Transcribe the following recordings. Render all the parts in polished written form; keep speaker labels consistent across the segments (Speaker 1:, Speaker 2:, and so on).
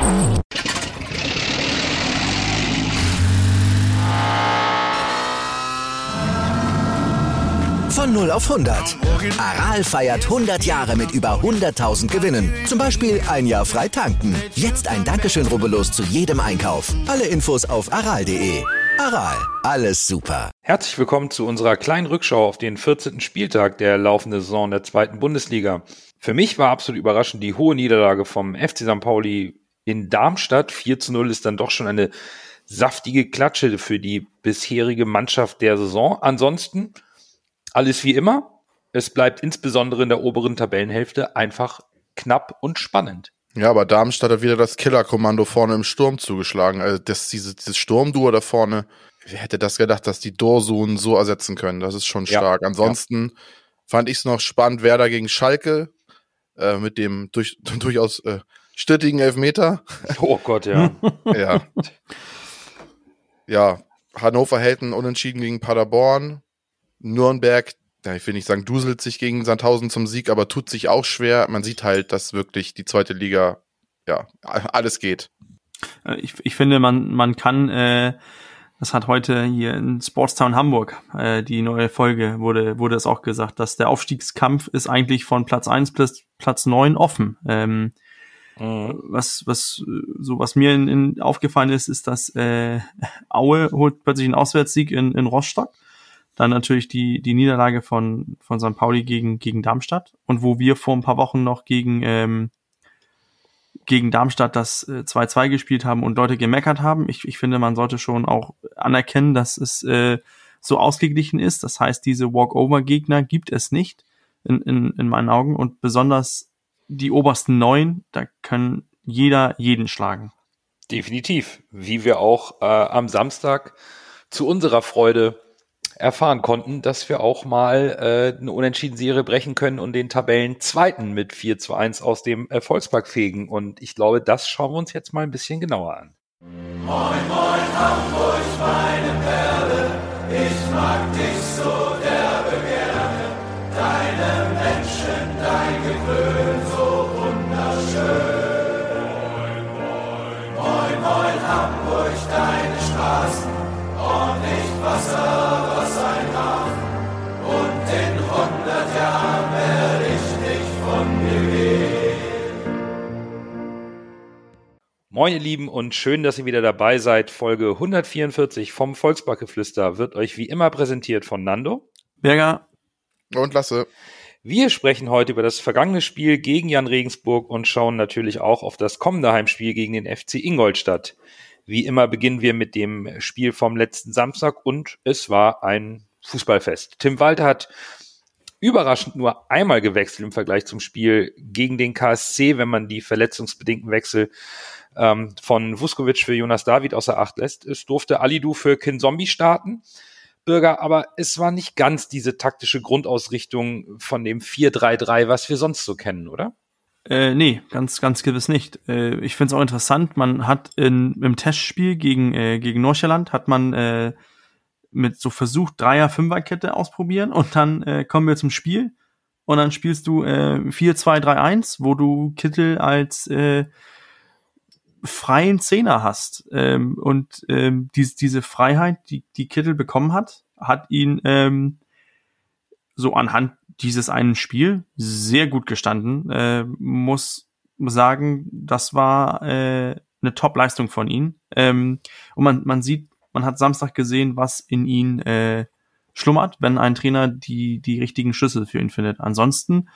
Speaker 1: Von 0 auf 100. Aral feiert 100 Jahre mit über 100.000 Gewinnen. Zum Beispiel ein Jahr frei tanken. Jetzt ein Dankeschön, rubbellos zu jedem Einkauf. Alle Infos auf aral.de. Aral, alles super.
Speaker 2: Herzlich willkommen zu unserer kleinen Rückschau auf den 14. Spieltag der laufenden Saison der 2. Bundesliga. Für mich war absolut überraschend die hohe Niederlage vom FC St. Pauli in Darmstadt. 4:0 ist dann doch schon eine saftige Klatsche für die bisherige Mannschaft der Saison. Ansonsten alles wie immer. Es bleibt insbesondere in der oberen Tabellenhälfte einfach knapp und spannend.
Speaker 3: Ja, aber Darmstadt hat wieder das Killerkommando vorne im Sturm zugeschlagen. Also dieses Sturmduo da vorne, wer hätte das gedacht, dass die Dorsun so ersetzen können? Das ist schon stark. Ansonsten fand ich es noch spannend, Werder gegen Schalke mit dem durchaus strittigen Elfmeter.
Speaker 2: Oh Gott, ja.
Speaker 3: Ja, Hannover hält einen Unentschieden gegen Paderborn. Nürnberg, ich will nicht sagen, duselt sich gegen Sandhausen zum Sieg, aber tut sich auch schwer. Man sieht halt, dass wirklich die zweite Liga, alles geht.
Speaker 4: Ich finde, man kann, das hat heute hier in Sportstown Hamburg, die neue Folge, wurde es auch gesagt, dass der Aufstiegskampf ist eigentlich von Platz 1 bis Platz 9 offen. Was mir aufgefallen ist, dass Aue holt plötzlich einen Auswärtssieg in Rostock. Dann natürlich die Niederlage von St. Pauli gegen Darmstadt. Und wo wir vor ein paar Wochen noch gegen Darmstadt das 2-2 gespielt haben und Leute gemeckert haben. Ich finde, man sollte schon auch anerkennen, dass es so ausgeglichen ist. Das heißt, diese Walkover-Gegner gibt es nicht in meinen Augen. Und besonders die obersten 9, da kann jeder jeden schlagen.
Speaker 2: Definitiv. Wie wir auch am Samstag zu unserer Freude erfahren konnten, dass wir auch mal eine Unentschieden-Serie brechen können und den Tabellenzweiten mit 4:1 aus dem Volkspark fegen. Und ich glaube, das schauen wir uns jetzt mal ein bisschen genauer an.
Speaker 5: Moin, moin, Hamburg, meine Perle, ich mag dich so derbe gerne. Deine Menschen, dein Geklön, so wunderschön. Moin, moin, moin, moin, Hamburg, deine Straßen, ordentlich Wasser, was ein Hafen. Und in 100 Jahren werde ich nicht von dir gehen.
Speaker 2: Moin ihr Lieben und schön, dass ihr wieder dabei seid. Folge 144 vom Volksparkgeflüster wird euch wie immer präsentiert von Nando,
Speaker 4: Berger
Speaker 3: und Lasse.
Speaker 2: Wir sprechen heute über das vergangene Spiel gegen Jan Regensburg und schauen natürlich auch auf das kommende Heimspiel gegen den FC Ingolstadt. Wie immer beginnen wir mit dem Spiel vom letzten Samstag und es war ein Fußballfest. Tim Walter hat überraschend nur einmal gewechselt im Vergleich zum Spiel gegen den KSC, wenn man die verletzungsbedingten Wechsel von Vuskovic für Jonas David außer Acht lässt. Es durfte Alidu für Kinzombie starten, Bürger, aber es war nicht ganz diese taktische Grundausrichtung von dem 4-3-3, was wir sonst so kennen, oder?
Speaker 4: Nee, ganz gewiss nicht. Ich finde es auch interessant, man hat im Testspiel gegen Nordsjælland hat man mit so versucht 3er-5er-Kette ausprobieren und dann kommen wir zum Spiel und dann spielst du 4-2-3-1, wo du Kittel als freien Zehner hast. Diese Freiheit, die Kittel bekommen hat ihn so anhand dieses einen Spiel sehr gut gestanden. Muss sagen, das war eine Top-Leistung von ihm. Und man sieht, man hat Samstag gesehen, was in ihn schlummert, wenn ein Trainer die richtigen Schlüssel für ihn findet. Ansonsten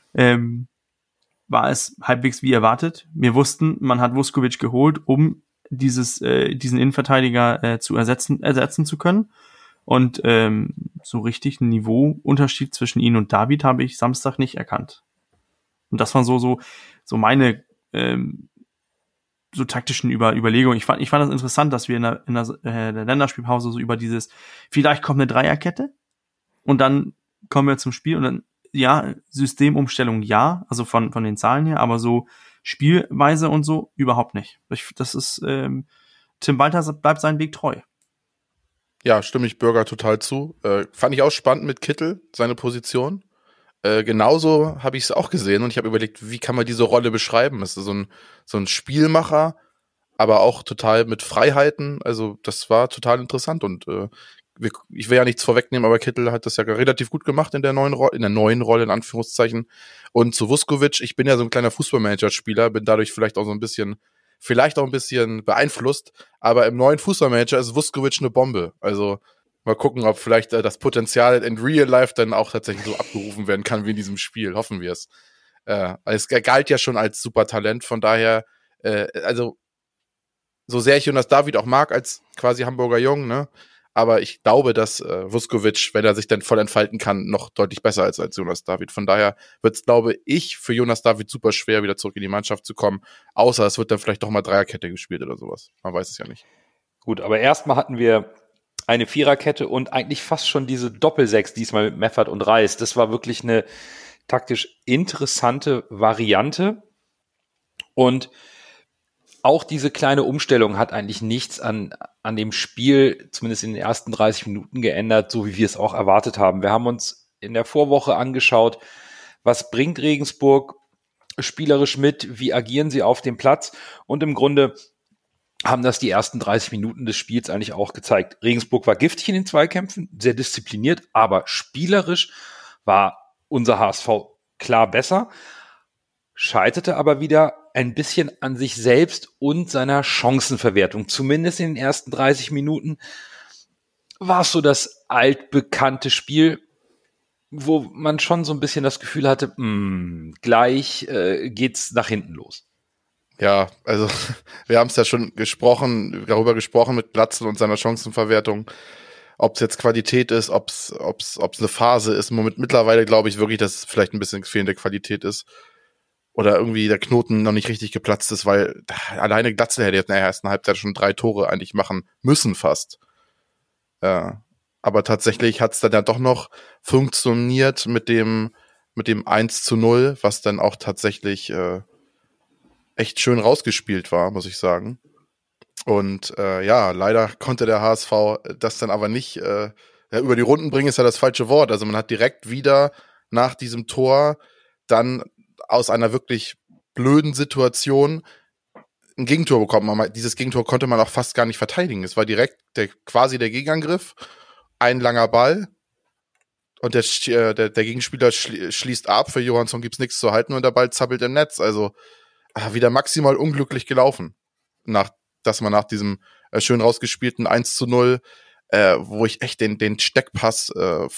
Speaker 4: war es halbwegs wie erwartet. Wir wussten, man hat Vuskovic geholt, um diesen Innenverteidiger zu ersetzen zu können. Und so richtig einen Niveauunterschied zwischen ihn und David habe ich Samstag nicht erkannt. Und das waren so meine so taktischen Überlegungen. Ich fand das interessant, dass wir in der Länderspielpause so über dieses, vielleicht kommt eine Dreierkette und dann kommen wir zum Spiel und dann, ja, Systemumstellung ja, also von den Zahlen her, aber so Spielweise und so überhaupt nicht. Das ist, Tim Walter bleibt seinen Weg treu.
Speaker 3: Ja, stimme ich Bürger total zu. Fand ich auch spannend mit Kittel, seine Position. genauso habe ich es auch gesehen und ich habe überlegt, wie kann man diese Rolle beschreiben? Es ist so ein Spielmacher, aber auch total mit Freiheiten. Also das war total interessant und ich will ja nichts vorwegnehmen, aber Kittel hat das ja relativ gut gemacht in der neuen Rolle, in Anführungszeichen. Und zu Vuskovic, ich bin ja so ein kleiner Fußballmanager-Spieler, bin dadurch vielleicht auch ein bisschen beeinflusst, aber im neuen Fußballmanager ist Vuskovic eine Bombe. Also mal gucken, ob vielleicht das Potenzial in Real Life dann auch tatsächlich so abgerufen werden kann wie in diesem Spiel. Hoffen wir es. Es galt ja schon als super Talent, von daher, also so sehr ich Jonas David auch mag als quasi Hamburger Jung, ne? Aber ich glaube, dass Vuskovic, wenn er sich dann voll entfalten kann, noch deutlich besser als Jonas David. Von daher wird es, glaube ich, für Jonas David super schwer, wieder zurück in die Mannschaft zu kommen. Außer es wird dann vielleicht doch mal Dreierkette gespielt oder sowas. Man weiß es ja nicht.
Speaker 2: Gut, aber erstmal hatten wir eine Viererkette und eigentlich fast schon diese Doppelsechs, diesmal mit Meffert und Reis. Das war wirklich eine taktisch interessante Variante. Und auch diese kleine Umstellung hat eigentlich nichts an dem Spiel, zumindest in den ersten 30 Minuten, geändert, so wie wir es auch erwartet haben. Wir haben uns in der Vorwoche angeschaut, was bringt Regensburg spielerisch mit, wie agieren sie auf dem Platz, und im Grunde haben das die ersten 30 Minuten des Spiels eigentlich auch gezeigt. Regensburg war giftig in den Zweikämpfen, sehr diszipliniert, aber spielerisch war unser HSV klar besser, scheiterte aber wieder ein bisschen an sich selbst und seiner Chancenverwertung. Zumindest in den ersten 30 Minuten war es so das altbekannte Spiel, wo man schon so ein bisschen das Gefühl hatte, gleich geht's nach hinten los.
Speaker 3: Ja, also wir haben es ja schon darüber gesprochen mit Glatzel und seiner Chancenverwertung, ob es jetzt Qualität ist, ob es eine Phase ist. Mittlerweile glaube ich wirklich, dass es vielleicht ein bisschen fehlende Qualität ist oder irgendwie der Knoten noch nicht richtig geplatzt ist, weil alleine Glatzel hätte jetzt in der ersten Halbzeit schon 3 Tore eigentlich machen müssen fast. Ja, aber tatsächlich hat es dann ja doch noch funktioniert mit dem 1:0, was dann auch tatsächlich echt schön rausgespielt war, muss ich sagen. Und leider konnte der HSV das dann aber nicht über die Runden bringen, ist ja das falsche Wort. Also man hat direkt wieder nach diesem Tor dann aus einer wirklich blöden Situation ein Gegentor bekommen. Dieses Gegentor konnte man auch fast gar nicht verteidigen. Es war direkt quasi der Gegenangriff, ein langer Ball und der Gegenspieler schließt ab. Für Johansson gibt's nichts zu halten und der Ball zappelt im Netz. Also wieder maximal unglücklich gelaufen, dass man nach diesem schön rausgespielten 1:0, wo ich echt den Steckpass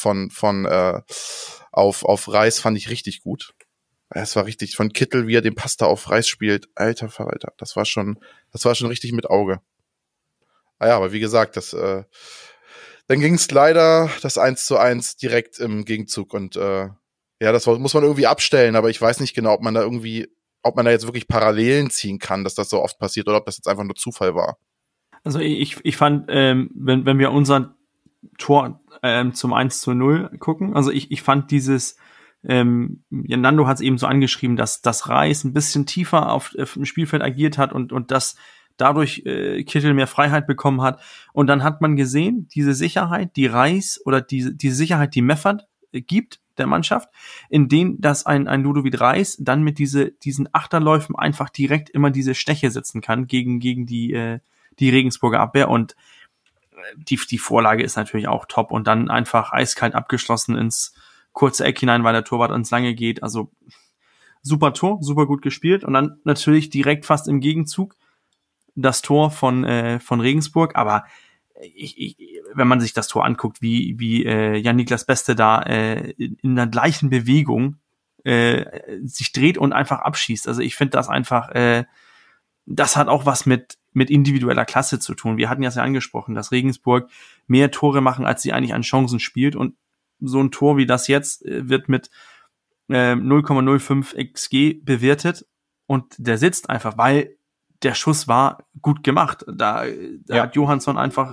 Speaker 3: auf Reis fand ich richtig gut. Es war richtig von Kittel, wie er den Pass da auf Reis spielt. Alter Verwalter, das war schon richtig mit Auge. Aber wie gesagt, dann ging es leider das 1:1 direkt im Gegenzug und das muss man irgendwie abstellen, aber ich weiß nicht genau, ob man da jetzt wirklich Parallelen ziehen kann, dass das so oft passiert oder ob das jetzt einfach nur Zufall war.
Speaker 4: Also ich fand, wenn wir unser Tor zum 1:0 gucken, also ich fand dieses, Nando hat es eben so angeschrieben, dass das Reis ein bisschen tiefer auf dem Spielfeld agiert hat und dass dadurch Kittel mehr Freiheit bekommen hat. Und dann hat man gesehen, diese Sicherheit, die Reis oder diese Sicherheit, die Meffert gibt der Mannschaft, in denen dass ein Ludovic Reis dann mit diesen Achterläufen einfach direkt immer diese Steche setzen kann gegen die Regensburger Abwehr, und die Vorlage ist natürlich auch top und dann einfach eiskalt abgeschlossen ins kurze Eck hinein, weil der Torwart ans Lange geht. Also super Tor, super gut gespielt und dann natürlich direkt fast im Gegenzug das Tor von Regensburg, aber wenn man sich das Tor anguckt, wie Jan-Niklas Beste da in der gleichen Bewegung sich dreht und einfach abschießt. Also ich finde das einfach, das hat auch was mit individueller Klasse zu tun. Wir hatten ja angesprochen, dass Regensburg mehr Tore machen, als sie eigentlich an Chancen spielt, und so ein Tor wie das jetzt wird mit 0,05 XG bewertet und der sitzt einfach, weil der Schuss war gut gemacht. Da hat Johansson einfach,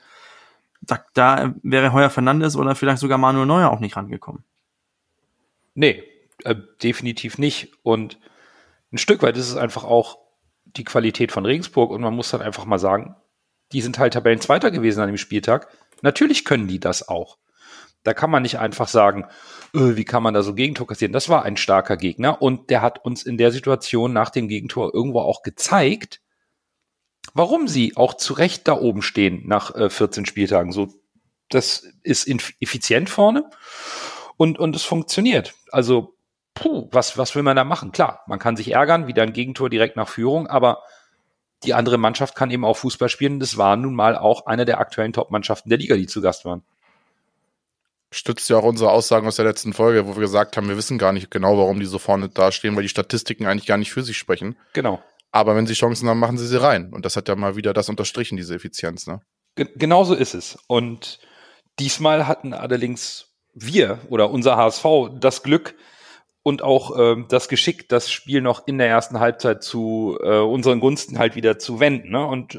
Speaker 4: da wäre Heuer Fernandes oder vielleicht sogar Manuel Neuer auch nicht rangekommen.
Speaker 2: Nee, definitiv nicht. Und ein Stück weit ist es einfach auch die Qualität von Regensburg, und man muss dann einfach mal sagen, die sind halt Tabellenzweiter gewesen an dem Spieltag. Natürlich können die das auch. Da kann man nicht einfach sagen, wie kann man da so Gegentor kassieren? Das war ein starker Gegner und der hat uns in der Situation nach dem Gegentor irgendwo auch gezeigt, warum sie auch zu Recht da oben stehen nach 14 Spieltagen. So, das ist effizient vorne und es funktioniert. Also, was will man da machen? Klar, man kann sich ärgern, wieder ein Gegentor direkt nach Führung, aber die andere Mannschaft kann eben auch Fußball spielen. Das war nun mal auch eine der aktuellen Top-Mannschaften der Liga, die zu Gast waren.
Speaker 3: Stützt ja auch unsere Aussagen aus der letzten Folge, wo wir gesagt haben, wir wissen gar nicht genau, warum die so vorne dastehen, weil die Statistiken eigentlich gar nicht für sich sprechen.
Speaker 2: Genau.
Speaker 3: Aber wenn sie Chancen haben, machen sie rein. Und das hat ja mal wieder das unterstrichen, diese Effizienz, ne?
Speaker 2: Genau so ist es. Und diesmal hatten allerdings wir oder unser HSV das Glück und auch das Geschick, das Spiel noch in der ersten Halbzeit zu unseren Gunsten halt wieder zu wenden. Ne? Und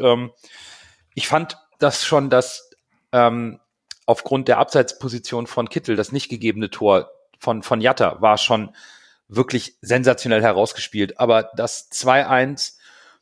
Speaker 2: ich fand das schon, dass aufgrund der Abseitsposition von Kittel das nicht gegebene Tor von Jatta war schon wirklich sensationell herausgespielt. Aber das 2-1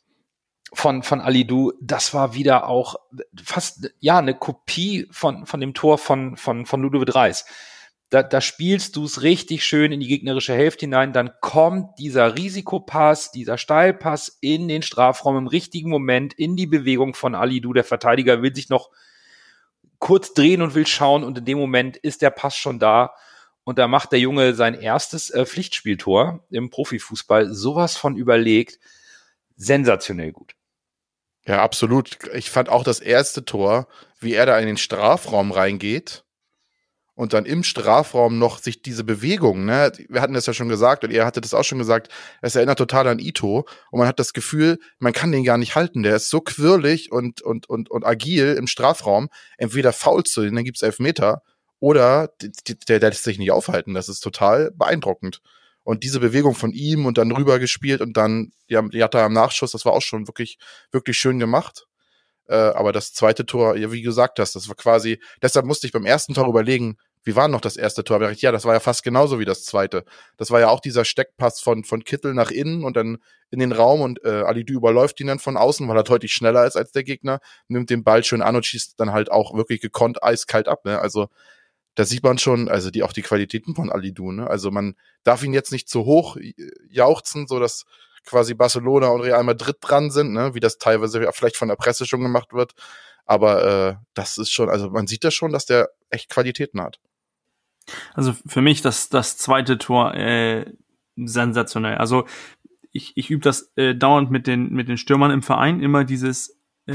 Speaker 2: von Alidou, das war wieder auch fast eine Kopie von dem Tor von Ludovic Reis. Da spielst du es richtig schön in die gegnerische Hälfte hinein, dann kommt dieser Risikopass, dieser Steilpass in den Strafraum im richtigen Moment, in die Bewegung von Alidou. Der Verteidiger will sich noch kurz drehen und will schauen und in dem Moment ist der Pass schon da und da macht der Junge sein erstes Pflichtspieltor im Profifußball. Sowas von überlegt, sensationell gut.
Speaker 3: Ja, absolut. Ich fand auch das erste Tor, wie er da in den Strafraum reingeht und dann im Strafraum noch sich diese Bewegung, ne, wir hatten das ja schon gesagt und er hatte das auch schon gesagt, es erinnert total an Ito und man hat das Gefühl, man kann den gar nicht halten, der ist so quirlig und agil im Strafraum, entweder faulst du den, dann gibt's Elfmeter oder der lässt sich nicht aufhalten, das ist total beeindruckend. Und diese Bewegung von ihm und dann rüber gespielt und dann die hat er am Nachschuss, das war auch schon wirklich, wirklich schön gemacht. Aber das zweite Tor, ja, wie gesagt hast, das war quasi, deshalb musste ich beim ersten Tor überlegen, wie war noch das erste Tor? Aber ja, das war ja fast genauso wie das zweite. Das war ja auch dieser Steckpass von Kittel nach innen und dann in den Raum und Alidou überläuft ihn dann von außen, weil er deutlich schneller ist als der Gegner, nimmt den Ball schön an und schießt dann halt auch wirklich gekonnt eiskalt ab. Ne? Also da sieht man schon, also auch die Qualitäten von Alidou. Ne? Also man darf ihn jetzt nicht zu hoch jauchzen, so dass quasi Barcelona und Real Madrid dran sind, ne? Wie das teilweise vielleicht von der Presse schon gemacht wird. Aber das ist schon, also man sieht da schon, dass der echt Qualitäten hat.
Speaker 4: Also für mich das zweite Tor sensationell. Also ich übe das dauernd mit den Stürmern im Verein, immer dieses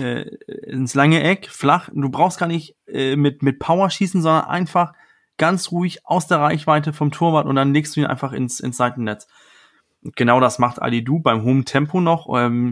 Speaker 4: ins lange Eck, flach. Du brauchst gar nicht mit Power schießen, sondern einfach ganz ruhig aus der Reichweite vom Torwart und dann legst du ihn einfach ins Seitennetz. Und genau das macht Alidou beim hohen Tempo noch.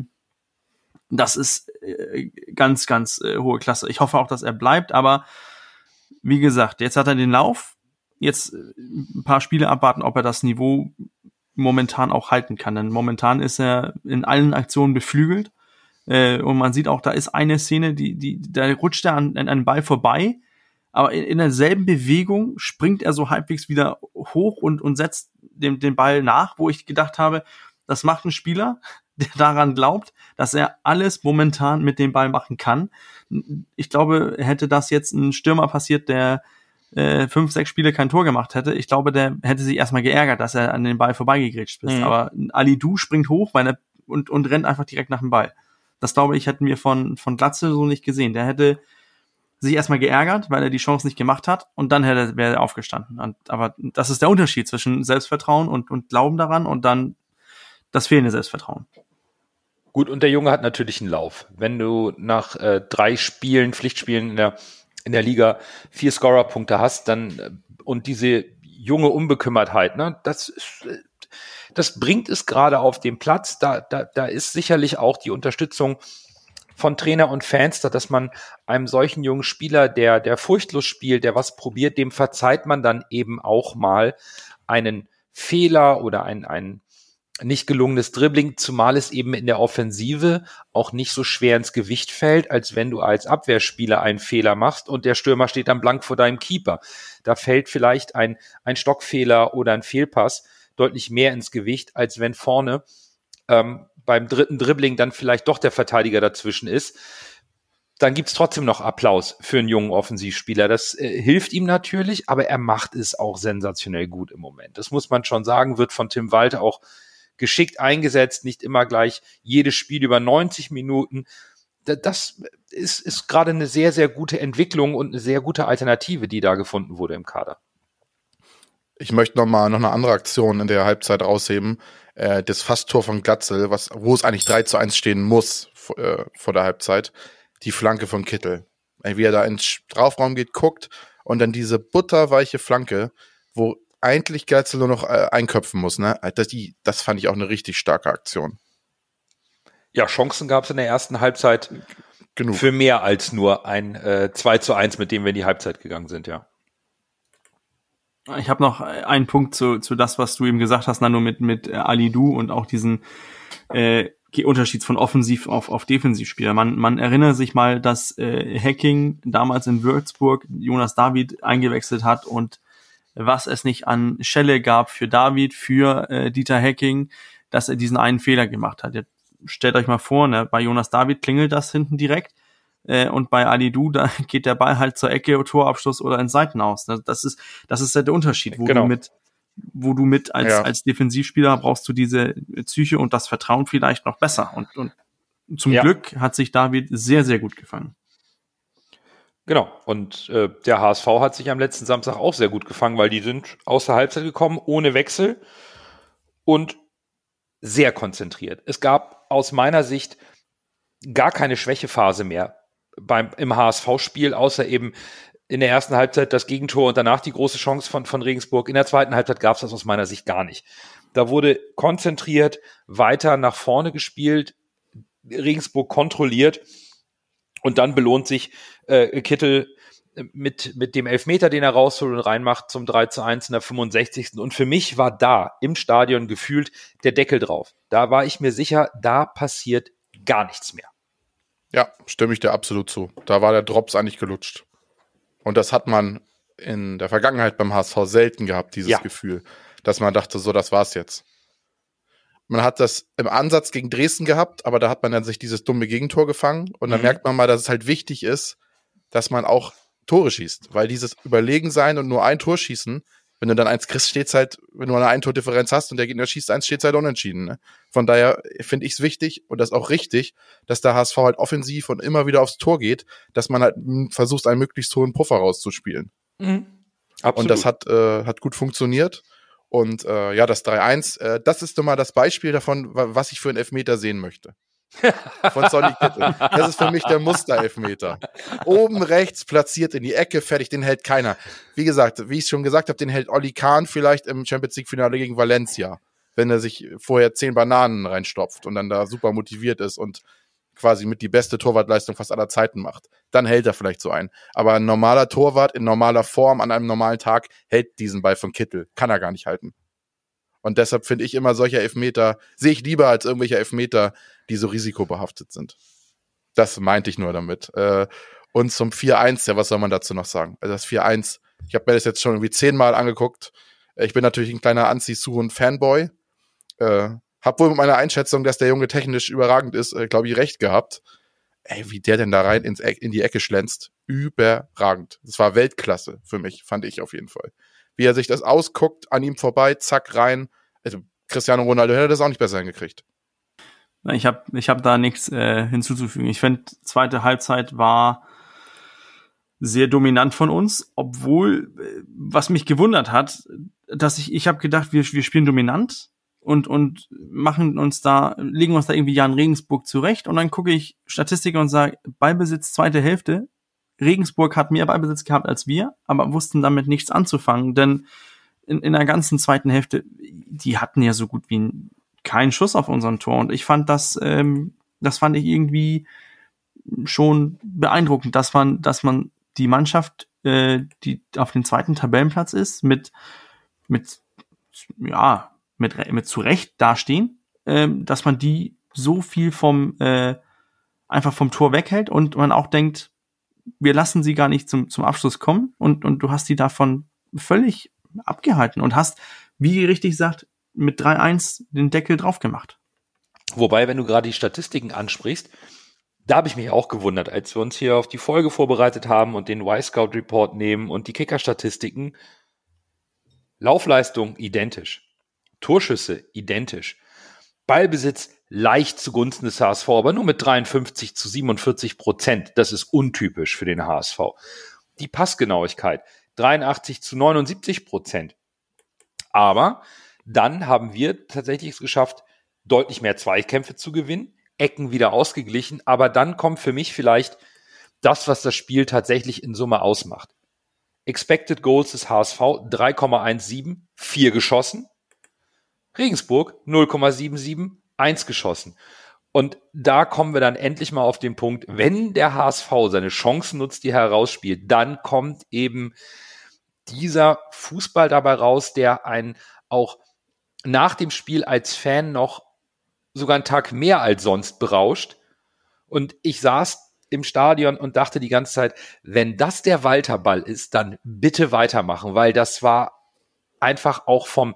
Speaker 4: Das ist ganz, ganz hohe Klasse. Ich hoffe auch, dass er bleibt, aber wie gesagt, jetzt hat er den Lauf. Jetzt ein paar Spiele abwarten, ob er das Niveau momentan auch halten kann. Denn momentan ist er in allen Aktionen beflügelt. Und man sieht auch, da ist eine Szene, da rutscht er an einen Ball vorbei, aber in derselben Bewegung springt er so halbwegs wieder hoch und setzt den Ball nach, wo ich gedacht habe, das macht ein Spieler, der daran glaubt, dass er alles momentan mit dem Ball machen kann. Ich glaube, hätte das jetzt ein Stürmer passiert, der 5, 6 Spiele kein Tor gemacht hätte, ich glaube, der hätte sich erstmal geärgert, dass er an den Ball vorbeigegrätscht ist. Aber Alidou springt hoch und rennt einfach direkt nach dem Ball. Das, glaube ich, hätten wir von Glatze so nicht gesehen. Der hätte sich erstmal geärgert, weil er die Chance nicht gemacht hat und dann wäre er aufgestanden. Aber das ist der Unterschied zwischen Selbstvertrauen und Glauben daran und dann das fehlende Selbstvertrauen.
Speaker 2: Gut, und der Junge hat natürlich einen Lauf. Wenn du nach 3 Spielen, Pflichtspielen in der Liga 4 Scorerpunkte hast, dann und diese junge Unbekümmertheit, ne, das bringt es gerade auf dem Platz. Da ist sicherlich auch die Unterstützung von Trainer und Fans, dass man einem solchen jungen Spieler, der furchtlos spielt, der was probiert, dem verzeiht man dann eben auch mal einen Fehler oder ein nicht gelungenes Dribbling, zumal es eben in der Offensive auch nicht so schwer ins Gewicht fällt, als wenn du als Abwehrspieler einen Fehler machst und der Stürmer steht dann blank vor deinem Keeper. Da fällt vielleicht ein Stockfehler oder ein Fehlpass deutlich mehr ins Gewicht, als wenn vorne beim dritten Dribbling dann vielleicht doch der Verteidiger dazwischen ist. dann gibt's trotzdem noch Applaus für einen jungen Offensivspieler. Das hilft ihm natürlich, aber er macht es auch sensationell gut im Moment. Das muss man schon sagen, wird von Tim Walter auch geschickt eingesetzt, nicht immer gleich jedes Spiel über 90 Minuten. Das ist gerade eine sehr, sehr gute Entwicklung und eine sehr gute Alternative, die da gefunden wurde im Kader.
Speaker 3: Ich möchte noch eine andere Aktion in der Halbzeit rausheben. Das Fasttor von Glatzel, wo es eigentlich 3:1 stehen muss vor der Halbzeit. Die Flanke von Kittel. Wie er da ins Strafraum geht, guckt und dann diese butterweiche Flanke, wo eigentlich Glatzel nur noch einköpfen muss. Ne? Das fand ich auch eine richtig starke Aktion.
Speaker 2: Ja, Chancen gab es in der ersten Halbzeit genug. Für mehr als nur ein 2:1, mit dem wir in die Halbzeit gegangen sind, ja.
Speaker 4: Ich habe noch einen Punkt zu das, was du eben gesagt hast, Nando, mit Alidou und auch diesen Unterschied von Offensiv auf Defensivspieler. Man erinnert sich mal, dass Hacking damals in Würzburg Jonas David eingewechselt hat und was es nicht an Schelle gab für David, für Dieter Hacking, dass er diesen einen Fehler gemacht hat. Jetzt stellt euch mal vor, ne, bei Jonas David klingelt das hinten direkt und bei Alidou, da geht der Ball halt zur Ecke, Torabschluss oder ins Seitenaus. Das ist halt der Unterschied, wo du mit als Defensivspieler brauchst du diese Psyche und das Vertrauen vielleicht noch besser. Und zum Glück hat sich David sehr, sehr gut gefangen.
Speaker 2: Genau, und der HSV hat sich am letzten Samstag auch sehr gut gefangen, weil die sind aus der Halbzeit gekommen, ohne Wechsel und sehr konzentriert. Es gab aus meiner Sicht gar keine Schwächephase mehr im HSV-Spiel, außer eben in der ersten Halbzeit das Gegentor und danach die große Chance von Regensburg. In der zweiten Halbzeit gab es das aus meiner Sicht gar nicht. Da wurde konzentriert weiter nach vorne gespielt, Regensburg kontrolliert und dann belohnt sich Kittel mit dem Elfmeter, den er rausholt und reinmacht zum 3:1 in der 65. Und für mich war da im Stadion gefühlt der Deckel drauf. Da war ich mir sicher, da passiert gar nichts mehr.
Speaker 3: Ja, stimme ich dir absolut zu. Da war der Drops eigentlich gelutscht. Und das hat man in der Vergangenheit beim HSV selten gehabt, dieses Gefühl, dass man dachte, so, das war's jetzt. Man hat das im Ansatz gegen Dresden gehabt, aber da hat man dann sich dieses dumme Gegentor gefangen und dann merkt man mal, dass es halt wichtig ist, dass man auch Tore schießt, weil dieses Überlegensein und nur ein Tor schießen, wenn du dann eins kriegst, steht's halt, wenn du eine Ein-Tor-Differenz hast und der Gegner schießt eins, steht's halt unentschieden. Ne? Von daher finde ich es wichtig und das auch richtig, dass der HSV halt offensiv und immer wieder aufs Tor geht, dass man halt versucht, einen möglichst hohen Puffer rauszuspielen.
Speaker 2: Mhm. Absolut.
Speaker 3: Und das hat gut funktioniert. Und das 3:1, das ist nun mal das Beispiel davon, was ich für einen Elfmeter sehen möchte. Von Sonny Kittel. Das ist für mich der Muster-Elfmeter. Oben rechts platziert in die Ecke, fertig, den hält keiner. Wie gesagt, wie ich schon gesagt habe, den hält Oli Kahn vielleicht im Champions-League-Finale gegen Valencia, wenn er sich vorher 10 Bananen reinstopft und dann da super motiviert ist und quasi mit die beste Torwartleistung fast aller Zeiten macht. Dann hält er vielleicht so einen. Aber ein normaler Torwart in normaler Form an einem normalen Tag hält diesen Ball von Kittel. Kann er gar nicht halten. Und deshalb finde ich immer solche Elfmeter, sehe ich lieber als irgendwelche Elfmeter, die so risikobehaftet sind. Das meinte ich nur damit. Und zum 4:1, ja, was soll man dazu noch sagen? Also das 4:1, ich habe mir das jetzt schon irgendwie 10-mal angeguckt. Ich bin natürlich ein kleiner Anzi-Suhun-Fanboy. Hab wohl mit meiner Einschätzung, dass der Junge technisch überragend ist, glaube ich, recht gehabt. Ey, wie der denn da rein in die Ecke schlänzt. Überragend. Das war Weltklasse für mich, fand ich auf jeden Fall. Wie er sich das ausguckt, an ihm vorbei, zack, rein. Also Cristiano Ronaldo hätte das auch nicht besser hingekriegt.
Speaker 4: Ich hab da nichts hinzuzufügen. Ich finde, zweite Halbzeit war sehr dominant von uns, obwohl, was mich gewundert hat, dass ich habe gedacht, wir spielen dominant und legen uns da irgendwie Jan Regensburg zurecht und dann gucke ich Statistiker und sage, Ballbesitz zweite Hälfte, Regensburg hat mehr Ballbesitz gehabt als wir, aber wussten damit nichts anzufangen, denn in der ganzen zweiten Hälfte, die hatten ja so gut wie keinen Schuss auf unserem Tor und ich fand das fand ich irgendwie schon beeindruckend, dass man die Mannschaft, die auf dem zweiten Tabellenplatz ist, mit zu Recht dastehen, dass man die so viel einfach vom Tor weghält und man auch denkt, wir lassen sie gar nicht zum Abschluss kommen und du hast die davon völlig abgehalten und hast, wie richtig sagt, mit 3:1 den Deckel drauf gemacht.
Speaker 2: Wobei, wenn du gerade die Statistiken ansprichst, Da habe ich mich auch gewundert, als wir uns hier auf die Folge vorbereitet haben und den Y-Scout-Report nehmen und die Kicker-Statistiken. Laufleistung identisch. Torschüsse identisch. Ballbesitz leicht zugunsten des HSV, aber nur mit 53-47%. Das ist untypisch für den HSV. Die Passgenauigkeit 83-79%. Aber dann haben wir tatsächlich es geschafft, deutlich mehr Zweikämpfe zu gewinnen, Ecken wieder ausgeglichen, aber dann kommt für mich vielleicht das, was das Spiel tatsächlich in Summe ausmacht. Expected Goals des HSV 3,17, 4 geschossen. Regensburg 0,77, 1 geschossen. Und da kommen wir dann endlich mal auf den Punkt, wenn der HSV seine Chancen nutzt, die er herausspielt, dann kommt eben dieser Fußball dabei raus, der einen auch nach dem Spiel als Fan noch sogar einen Tag mehr als sonst berauscht. Und ich saß im Stadion und dachte die ganze Zeit, wenn das der Walter-Ball ist, dann bitte weitermachen, weil das war einfach auch von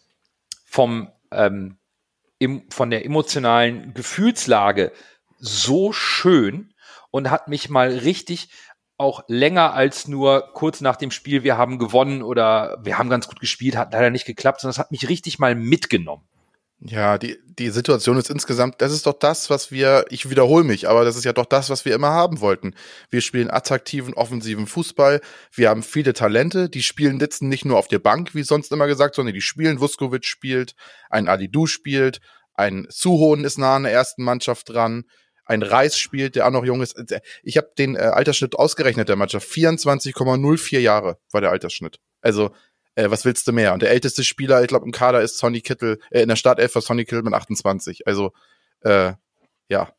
Speaker 2: der emotionalen Gefühlslage so schön und hat mich mal richtig auch länger als nur kurz nach dem Spiel, wir haben gewonnen oder wir haben ganz gut gespielt, hat leider nicht geklappt, sondern es hat mich richtig mal mitgenommen.
Speaker 3: Ja, die Situation ist insgesamt, das ist doch das, was ich wiederhole mich, aber das ist ja doch das, was wir immer haben wollten. Wir spielen attraktiven, offensiven Fußball, wir haben viele Talente, die sitzen nicht nur auf der Bank, wie sonst immer gesagt, sondern die spielen. Vuskovic spielt, ein Alidou spielt, ein Suhonen ist nah an der ersten Mannschaft dran, ein Reis spielt, der auch noch jung ist. Ich habe den Altersschnitt ausgerechnet der Mannschaft, 24,04 Jahre war der Altersschnitt. Also was willst du mehr? Und der älteste Spieler, ich glaube, im Kader ist Sonny Kittel, in der Startelf war Sonny Kittel mit 28. Also, ja.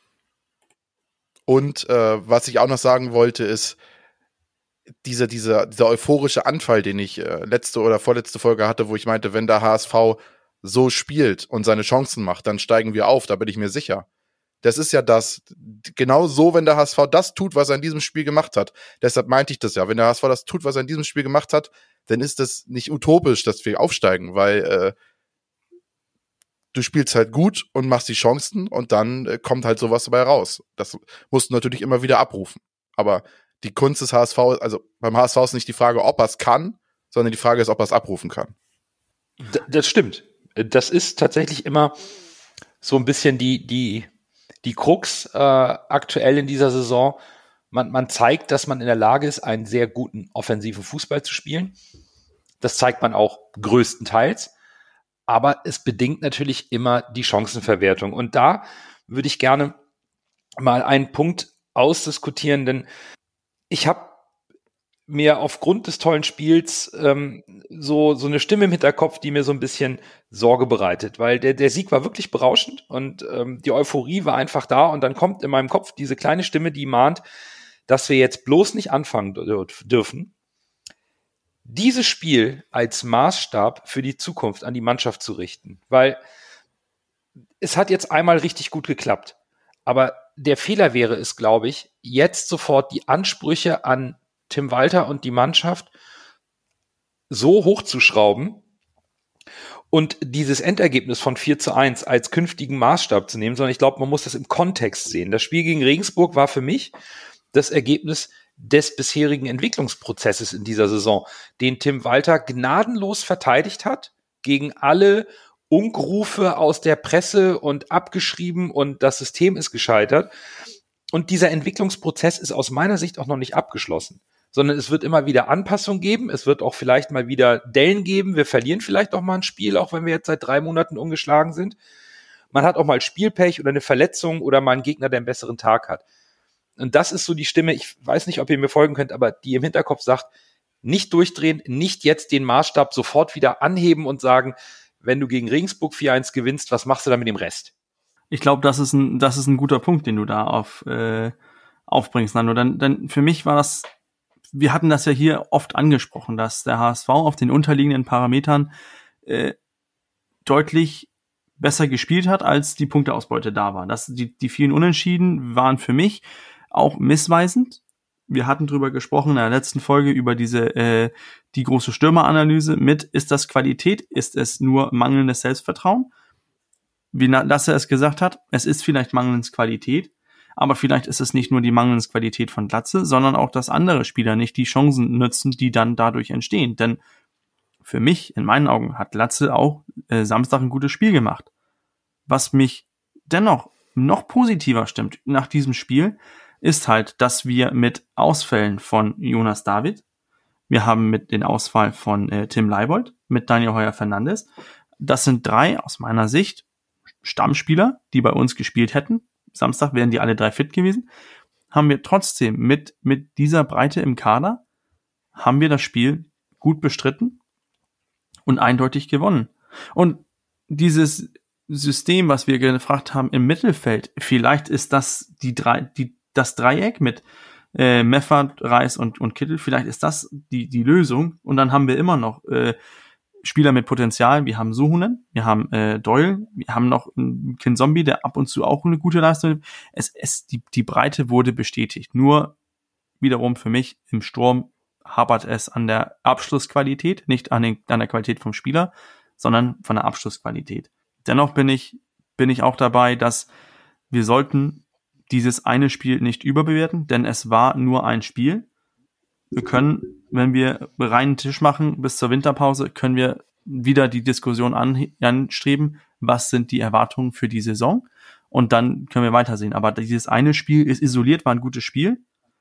Speaker 3: Und was ich auch noch sagen wollte, ist, dieser euphorische Anfall, den ich letzte oder vorletzte Folge hatte, wo ich meinte, wenn der HSV so spielt und seine Chancen macht, dann steigen wir auf, da bin ich mir sicher. Das ist ja genau so, wenn der HSV das tut, was er in diesem Spiel gemacht hat. Deshalb meinte ich das ja. Wenn der HSV das tut, was er in diesem Spiel gemacht hat, dann ist das nicht utopisch, dass wir aufsteigen, weil du spielst halt gut und machst die Chancen und dann kommt halt sowas dabei raus. Das musst du natürlich immer wieder abrufen. Aber die Kunst des HSV, also beim HSV ist nicht die Frage, ob er es kann, sondern die Frage ist, ob er es abrufen kann.
Speaker 2: Das stimmt. Das ist tatsächlich immer so ein bisschen die Krux aktuell in dieser Saison. Man zeigt, dass man in der Lage ist, einen sehr guten offensiven Fußball zu spielen. Das zeigt man auch größtenteils. Aber es bedingt natürlich immer die Chancenverwertung. Und da würde ich gerne mal einen Punkt ausdiskutieren, denn ich habe mir aufgrund des tollen Spiels so eine Stimme im Hinterkopf, die mir so ein bisschen Sorge bereitet, weil der Sieg war wirklich berauschend und die Euphorie war einfach da und dann kommt in meinem Kopf diese kleine Stimme, die mahnt, dass wir jetzt bloß nicht anfangen dürfen, dieses Spiel als Maßstab für die Zukunft an die Mannschaft zu richten, weil es hat jetzt einmal richtig gut geklappt, aber der Fehler wäre es, glaube ich, jetzt sofort die Ansprüche an Tim Walter und die Mannschaft so hochzuschrauben und dieses Endergebnis von 4:1 als künftigen Maßstab zu nehmen, sondern ich glaube, man muss das im Kontext sehen. Das Spiel gegen Regensburg war für mich das Ergebnis des bisherigen Entwicklungsprozesses in dieser Saison, den Tim Walter gnadenlos verteidigt hat, gegen alle Unkrufe aus der Presse und abgeschrieben und das System ist gescheitert. Und dieser Entwicklungsprozess ist aus meiner Sicht auch noch nicht abgeschlossen, sondern es wird immer wieder Anpassungen geben, es wird auch vielleicht mal wieder Dellen geben, wir verlieren vielleicht auch mal ein Spiel, auch wenn wir jetzt seit 3 Monaten ungeschlagen sind. Man hat auch mal Spielpech oder eine Verletzung oder mal einen Gegner, der einen besseren Tag hat. Und das ist so die Stimme, ich weiß nicht, ob ihr mir folgen könnt, aber die im Hinterkopf sagt, nicht durchdrehen, nicht jetzt den Maßstab sofort wieder anheben und sagen, wenn du gegen Regensburg 4:1 gewinnst, was machst du dann mit dem Rest?
Speaker 4: Ich glaube, das ist ein guter Punkt, den du da aufbringst, Nando. Dann für mich war das, wir hatten das ja hier oft angesprochen, dass der HSV auf den unterliegenden Parametern deutlich besser gespielt hat, als die Punkteausbeute da war. Die vielen Unentschieden waren für mich auch missweisend. Wir hatten drüber gesprochen in der letzten Folge über die große Stürmeranalyse mit, ist das Qualität, ist es nur mangelndes Selbstvertrauen? Wie Lasse es gesagt hat, es ist vielleicht mangelndes Qualität, Aber vielleicht ist es nicht nur die mangelnde Qualität von Glatzel, sondern auch, dass andere Spieler nicht die Chancen nutzen, die dann dadurch entstehen. Denn für mich, in meinen Augen, hat Glatzel auch Samstag ein gutes Spiel gemacht. Was mich dennoch noch positiver stimmt nach diesem Spiel, ist halt, dass wir mit Ausfällen von Jonas David, wir haben mit den Ausfall von Tim Leibold, mit Daniel Heuer-Fernandes, das sind 3 aus meiner Sicht Stammspieler, die bei uns gespielt hätten. Samstag wären die alle 3 fit gewesen. Haben wir trotzdem mit dieser Breite im Kader, haben wir das Spiel gut bestritten und eindeutig gewonnen. Und dieses System, was wir gefragt haben im Mittelfeld, vielleicht ist das das Dreieck mit Meffert, Reis und Kittel, vielleicht ist das die Lösung. Und dann haben wir immer noch Spieler mit Potenzial. Wir haben Suhonen, wir haben Doyle, wir haben noch einen Kinzombie, der ab und zu auch eine gute Leistung hat. Die Breite wurde bestätigt. Nur wiederum für mich im Sturm hapert es an der Abschlussqualität, nicht an der Qualität vom Spieler, sondern von der Abschlussqualität. Dennoch bin ich auch dabei, dass wir sollten dieses eine Spiel nicht überbewerten, denn es war nur ein Spiel. Wir können, wenn wir reinen Tisch machen bis zur Winterpause, können wir wieder die Diskussion anstreben, was sind die Erwartungen für die Saison, und dann können wir weitersehen. Aber dieses eine Spiel ist isoliert, war ein gutes Spiel,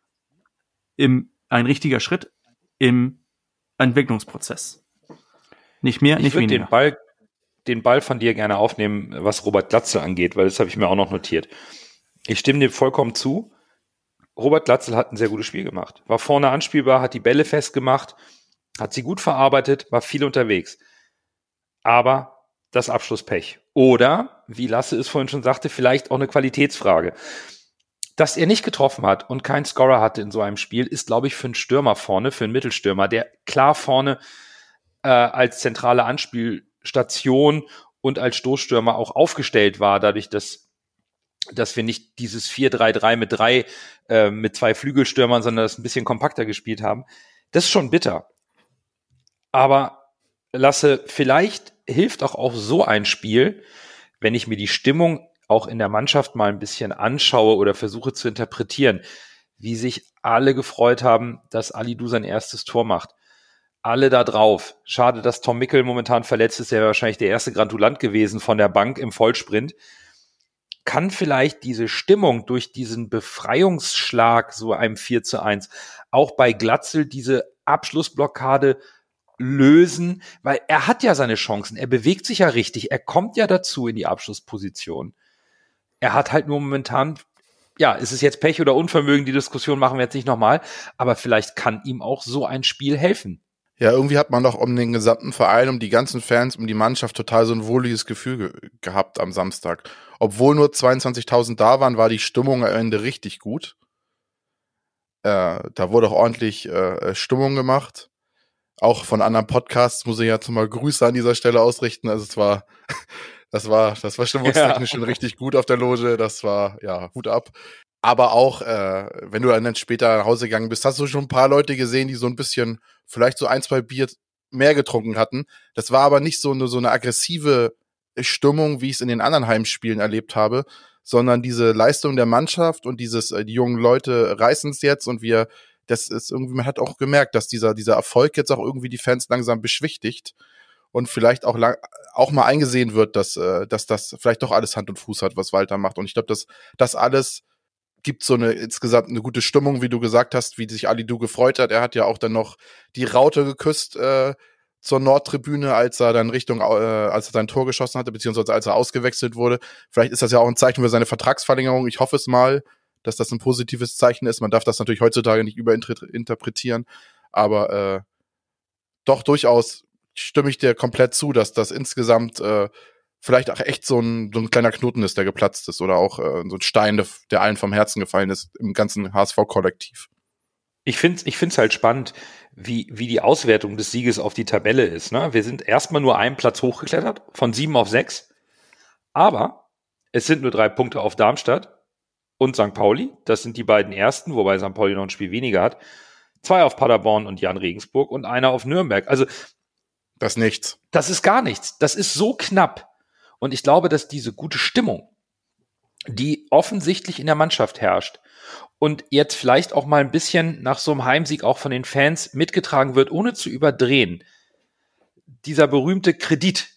Speaker 4: ein richtiger Schritt im Entwicklungsprozess. Nicht mehr, nicht weniger.
Speaker 2: Ich würde den Ball von dir gerne aufnehmen, was Robert Glatzel angeht, weil das habe ich mir auch noch notiert. Ich stimme dir vollkommen zu. Robert Glatzel hat ein sehr gutes Spiel gemacht. War vorne anspielbar, hat die Bälle festgemacht, hat sie gut verarbeitet, war viel unterwegs. Aber das Abschlusspech. Oder, wie Lasse es vorhin schon sagte, vielleicht auch eine Qualitätsfrage. Dass er nicht getroffen hat und keinen Scorer hatte in so einem Spiel, ist, glaube ich, für einen Stürmer vorne, für einen Mittelstürmer, der klar vorne als zentrale Anspielstation und als Stoßstürmer auch aufgestellt war, dadurch, dass wir nicht dieses 4-3-3 mit 2 Flügelstürmern, sondern das ein bisschen kompakter gespielt haben. Das ist schon bitter. Aber Lasse, vielleicht hilft auch so ein Spiel, wenn ich mir die Stimmung auch in der Mannschaft mal ein bisschen anschaue oder versuche zu interpretieren, wie sich alle gefreut haben, dass Alidou sein erstes Tor macht. Alle da drauf. Schade, dass Tom Mickel momentan verletzt ist. Der wäre wahrscheinlich der erste Gratulant gewesen von der Bank im Vollsprint. Kann vielleicht diese Stimmung durch diesen Befreiungsschlag, so einem 4:1, auch bei Glatzel diese Abschlussblockade lösen? Weil er hat ja seine Chancen. Er bewegt sich ja richtig. Er kommt ja dazu in die Abschlussposition. Er hat halt nur momentan, ja, ist es jetzt Pech oder Unvermögen? Die Diskussion machen wir jetzt nicht nochmal. Aber vielleicht kann ihm auch so ein Spiel helfen.
Speaker 3: Ja, irgendwie hat man doch um den gesamten Verein, um die ganzen Fans, um die Mannschaft total so ein wohliges Gefühl gehabt am Samstag. Obwohl nur 22.000 da waren, war die Stimmung am Ende richtig gut. Da wurde auch ordentlich Stimmung gemacht. Auch von anderen Podcasts muss ich jetzt mal Grüße an dieser Stelle ausrichten. Also das war stimmungstechnisch schon richtig gut auf der Loge. Das war, ja, Hut ab. Aber auch, wenn du dann später nach Hause gegangen bist, hast du schon ein paar Leute gesehen, die so ein bisschen, vielleicht so 1, 2 Bier mehr getrunken hatten. Das war aber nicht so eine aggressive Stimmung, wie ich es in den anderen Heimspielen erlebt habe, sondern diese Leistung der Mannschaft und die jungen Leute reißen es jetzt, und das ist irgendwie, man hat auch gemerkt, dass dieser Erfolg jetzt auch irgendwie die Fans langsam beschwichtigt und vielleicht auch mal eingesehen wird, dass das vielleicht doch alles Hand und Fuß hat, was Walter macht. Und ich glaube, das alles gibt so insgesamt eine gute Stimmung, wie du gesagt hast, wie sich Alidou gefreut hat. Er hat ja auch dann noch die Raute geküsst zur Nordtribüne, als er dann als er sein Tor geschossen hatte, beziehungsweise als er ausgewechselt wurde. Vielleicht ist das ja auch ein Zeichen für seine Vertragsverlängerung. Ich hoffe es mal, dass das ein positives Zeichen ist. Man darf das natürlich heutzutage nicht überinterpretieren, aber doch durchaus stimme ich dir komplett zu, dass das insgesamt vielleicht auch echt so ein kleiner Knoten ist, der geplatzt ist, oder auch so ein Stein, der allen vom Herzen gefallen ist im ganzen HSV-Kollektiv.
Speaker 2: Ich find's halt spannend, wie die Auswertung des Sieges auf die Tabelle ist. Ne? Wir sind erstmal nur einen Platz hochgeklettert, von 7 auf 6. Aber es sind nur 3 Punkte auf Darmstadt und St. Pauli. Das sind die beiden ersten, wobei St. Pauli noch ein Spiel weniger hat. 2 auf Paderborn und Jan Regensburg und 1 auf Nürnberg. Also
Speaker 3: das ist nichts.
Speaker 2: Das ist gar nichts. Das ist so knapp. Und ich glaube, dass diese gute Stimmung die offensichtlich in der Mannschaft herrscht und jetzt vielleicht auch mal ein bisschen nach so einem Heimsieg auch von den Fans mitgetragen wird, ohne zu überdrehen. Dieser berühmte Kredit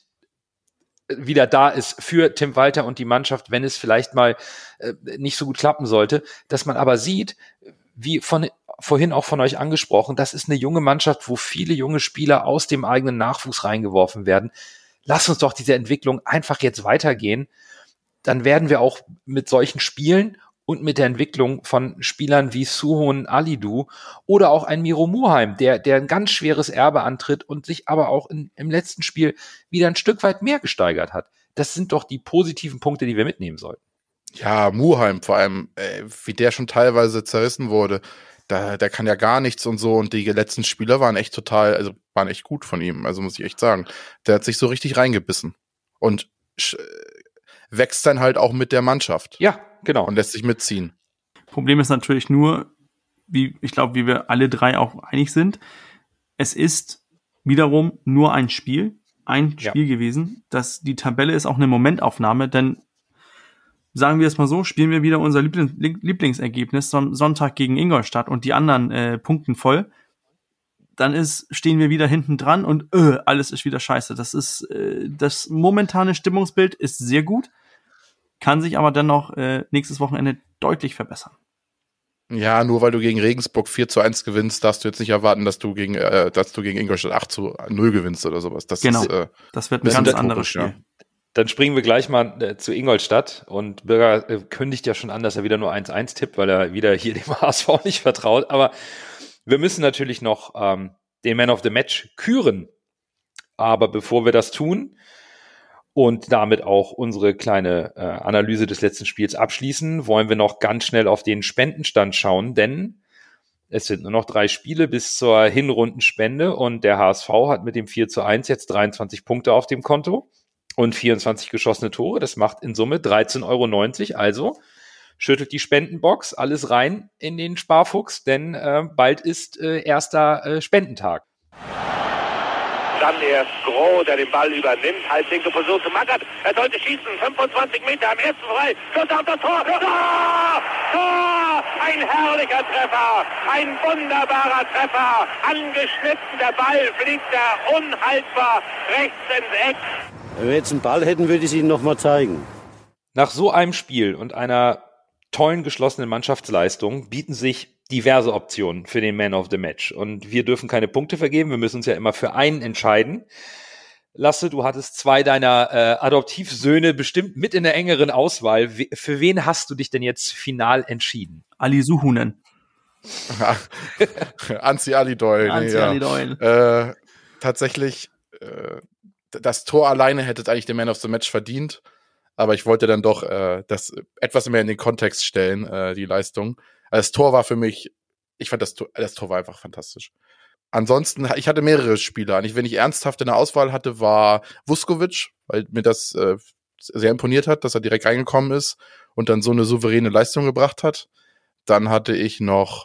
Speaker 2: wieder da ist für Tim Walter und die Mannschaft, wenn es vielleicht mal nicht so gut klappen sollte, dass man aber sieht, wie vorhin auch von euch angesprochen, das ist eine junge Mannschaft, wo viele junge Spieler aus dem eigenen Nachwuchs reingeworfen werden. Lass uns doch diese Entwicklung einfach jetzt weitergehen. Dann werden wir auch mit solchen Spielen und mit der Entwicklung von Spielern wie Suhon Alidu oder auch ein Miro Muheim, der ein ganz schweres Erbe antritt und sich aber auch im letzten Spiel wieder ein Stück weit mehr gesteigert hat. Das sind doch die positiven Punkte, die wir mitnehmen sollten.
Speaker 3: Ja, Muheim vor allem, wie der schon teilweise zerrissen wurde, der kann ja gar nichts und so, und die letzten Spieler waren echt gut von ihm, also muss ich echt sagen. Der hat sich so richtig reingebissen und wächst dann halt auch mit der Mannschaft.
Speaker 2: Ja, genau.
Speaker 3: Und lässt sich mitziehen.
Speaker 4: Problem ist natürlich nur, wie wir alle drei auch einig sind, es ist wiederum nur ein Spiel gewesen. Die Tabelle ist auch eine Momentaufnahme, denn sagen wir es mal so, spielen wir wieder unser Lieblingsergebnis Sonntag gegen Ingolstadt und die anderen punkten voll, dann stehen wir wieder hinten dran und alles ist wieder scheiße. Das momentane Stimmungsbild ist sehr gut, kann sich aber dennoch nächstes Wochenende deutlich verbessern.
Speaker 3: Ja, nur weil du gegen Regensburg 4-1 gewinnst, darfst du jetzt nicht erwarten, dass du gegen Ingolstadt 8-0 gewinnst oder sowas. Das
Speaker 4: wird ein ganz anderes Spiel.
Speaker 2: Ja. Dann springen wir gleich mal zu Ingolstadt, und Bürger kündigt ja schon an, dass er wieder nur 1-1 tippt, weil er wieder hier dem HSV nicht vertraut. Aber wir müssen natürlich noch den Man of the Match küren. Aber bevor wir das tun und damit auch unsere kleine Analyse des letzten Spiels abschließen, wollen wir noch ganz schnell auf den Spendenstand schauen, denn es sind nur noch 3 Spiele bis zur Hinrundenspende und der HSV hat mit dem 4-1 jetzt 23 Punkte auf dem Konto und 24 geschossene Tore. Das macht in Summe 13,90 €. Also schüttelt die Spendenbox, alles rein in den Sparfuchs, denn bald ist erster Spendentag.
Speaker 6: Dann erst Groh, der den Ball übernimmt, halblinke Position zu Magath. Er sollte schießen, 25 Meter am ersten frei. Schuss auf das Tor. Tor! Tor! Ein herrlicher Treffer, ein wunderbarer Treffer. Angeschnitten, der Ball fliegt da unhaltbar rechts ins Eck.
Speaker 7: Wenn wir jetzt einen Ball hätten, würde ich es Ihnen nochmal zeigen.
Speaker 2: Nach so einem Spiel und einer tollen geschlossenen Mannschaftsleistung bieten sich diverse Optionen für den Man of the Match. Und wir dürfen keine Punkte vergeben. Wir müssen uns ja immer für einen entscheiden. Lasse, du hattest 2 deiner Adoptivsöhne bestimmt mit in der engeren Auswahl. Für wen hast du dich denn jetzt final entschieden?
Speaker 4: Ali Suhunen.
Speaker 3: Anzi Ali Doyle. Tatsächlich, das Tor alleine hätte eigentlich den Man of the Match verdient. Aber ich wollte dann doch das etwas mehr in den Kontext stellen, die Leistung. Also das Tor war für mich, ich fand das Tor war einfach fantastisch. Ansonsten, ich hatte mehrere Spieler. Wenn ich ernsthaft in der Auswahl hatte, war Vuskovic, weil mir das sehr imponiert hat, dass er direkt reingekommen ist und dann so eine souveräne Leistung gebracht hat. Dann hatte ich noch,